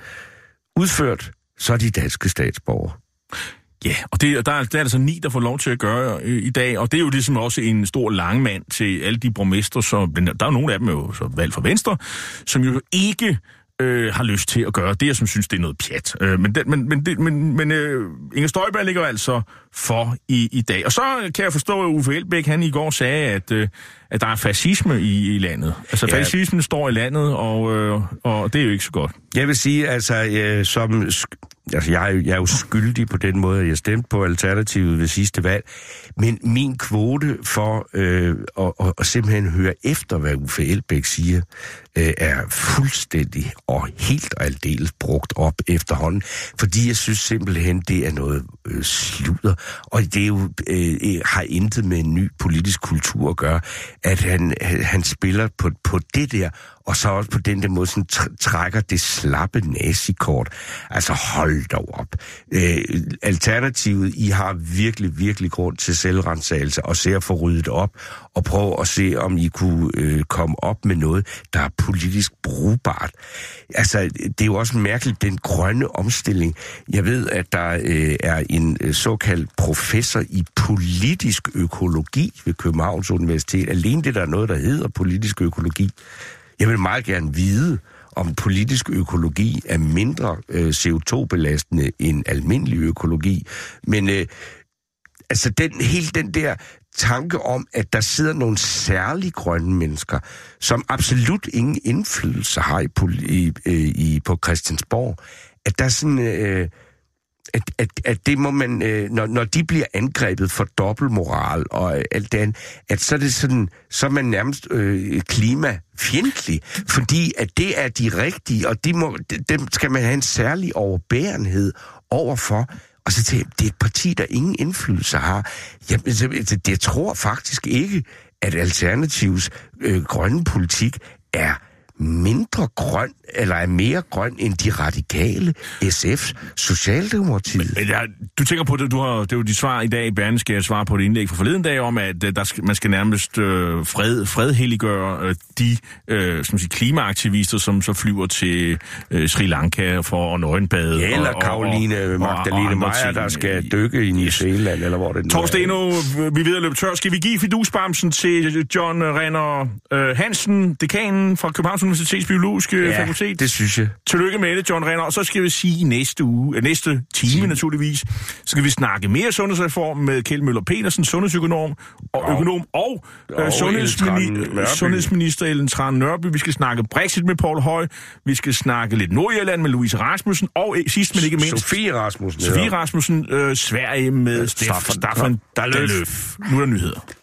udført, så er de danske statsborgere. Ja, og det, der, er, der er altså ni, der får lov til at gøre øh, i dag, og det er jo ligesom også en stor langmand til alle de borgmestre, som der er nogle af dem jo så valgt for Venstre, som jo ikke øh, har lyst til at gøre det, jeg som synes, det er noget pjat. Øh, men den, men, men, det, men, men øh, Inger Støjberg ligger altså for i, i dag. Og så kan jeg forstå, at Uffe Elbæk, han i går sagde, at, øh, at der er fascisme i, i landet. Altså ja. Fascismen står i landet, og, øh, og det er jo ikke så godt. Jeg vil sige, altså, øh, som... Altså, jeg er, jo, jeg er jo skyldig på den måde, at jeg stemte på Alternativet ved sidste valg, men min kvote for øh, at, at, at simpelthen høre efter, hvad Uffe Elbæk siger, øh, er fuldstændig og helt og aldeles brugt op efterhånden, fordi jeg synes simpelthen, det er noget øh, sludder, og det er jo, øh, har intet med en ny politisk kultur at gøre, at han, han spiller på, på det der, og så også på den der måde sådan tr- trækker det slappe nazikort. Altså hold dog op. Øh, Alternativet, I har virkelig, virkelig grund til selvrensagelse og se at få ryddet op og prøve at se, om I kunne øh, komme op med noget, der er politisk brugbart. Altså, det er jo også mærkeligt, den grønne omstilling. Jeg ved, at der øh, er en øh, såkaldt professor i politisk økologi ved Københavns Universitet. Alene det, der er noget, der hedder politisk økologi. Jeg vil meget gerne vide, om politisk økologi er mindre øh, C O to belastende end almindelig økologi. Men øh, altså den, hele den der tanke om, at der sidder nogle særlige grønne mennesker, som absolut ingen indflydelse har i, i, i, på Christiansborg, at der er sådan... Øh, At, at, at det må man, øh, når, når de bliver angrebet for dobbeltmoral og alt det andet, at så er det sådan, så er man nærmest øh, klimafjendtlig, fordi at det er de rigtige, og de må, dem skal man have en særlig overbærenhed overfor. Og så tænker jeg, det er et parti, der ingen indflydelse har. Jeg, det, det tror faktisk ikke, at Alternativs øh, grønne politik er mindre grøn, eller er mere grøn end de radikale, S F's, Socialdemokratiet. Men, ja, du tænker på det, du har, det er jo de svar i dag i Berlingske, skal jeg svare på det indlæg fra forleden dag om, at der skal, man skal nærmest øh, fred, fredhelliggøre øh, de øh, som siger, klimaaktivister, som så flyver til øh, Sri Lanka for at nøgenbade. Ja, eller Caroline Magdalene Meyer, der skal dykke i New Zealand, eller hvor det nu er. Torsteno, vi ved at løbe tør. Skal vi give fidusbamsen til John Renner øh, Hansen, dekanen fra Københavns Universitets Biologiske ja, Fakultet? Det synes jeg. Tillykke med det, John Renner. Og så skal vi sige næste uge, øh, næste time naturligvis, så skal vi snakke mere sundhedsreform med Kjeld Møller Petersen, sundhedsøkonom og, og økonom, og, og øh, sundhedsmini- sundhedsminister Ellen Trane Nørby. Vi skal snakke Brexit med Poul Høj. Vi skal snakke lidt Nordjylland med Louise Rasmussen. Og sidst men ikke mindst... Sofie Rasmussen. Sofie Rasmussen, øh, Sverige med Staffan Dalöf. Nu er der nyheder.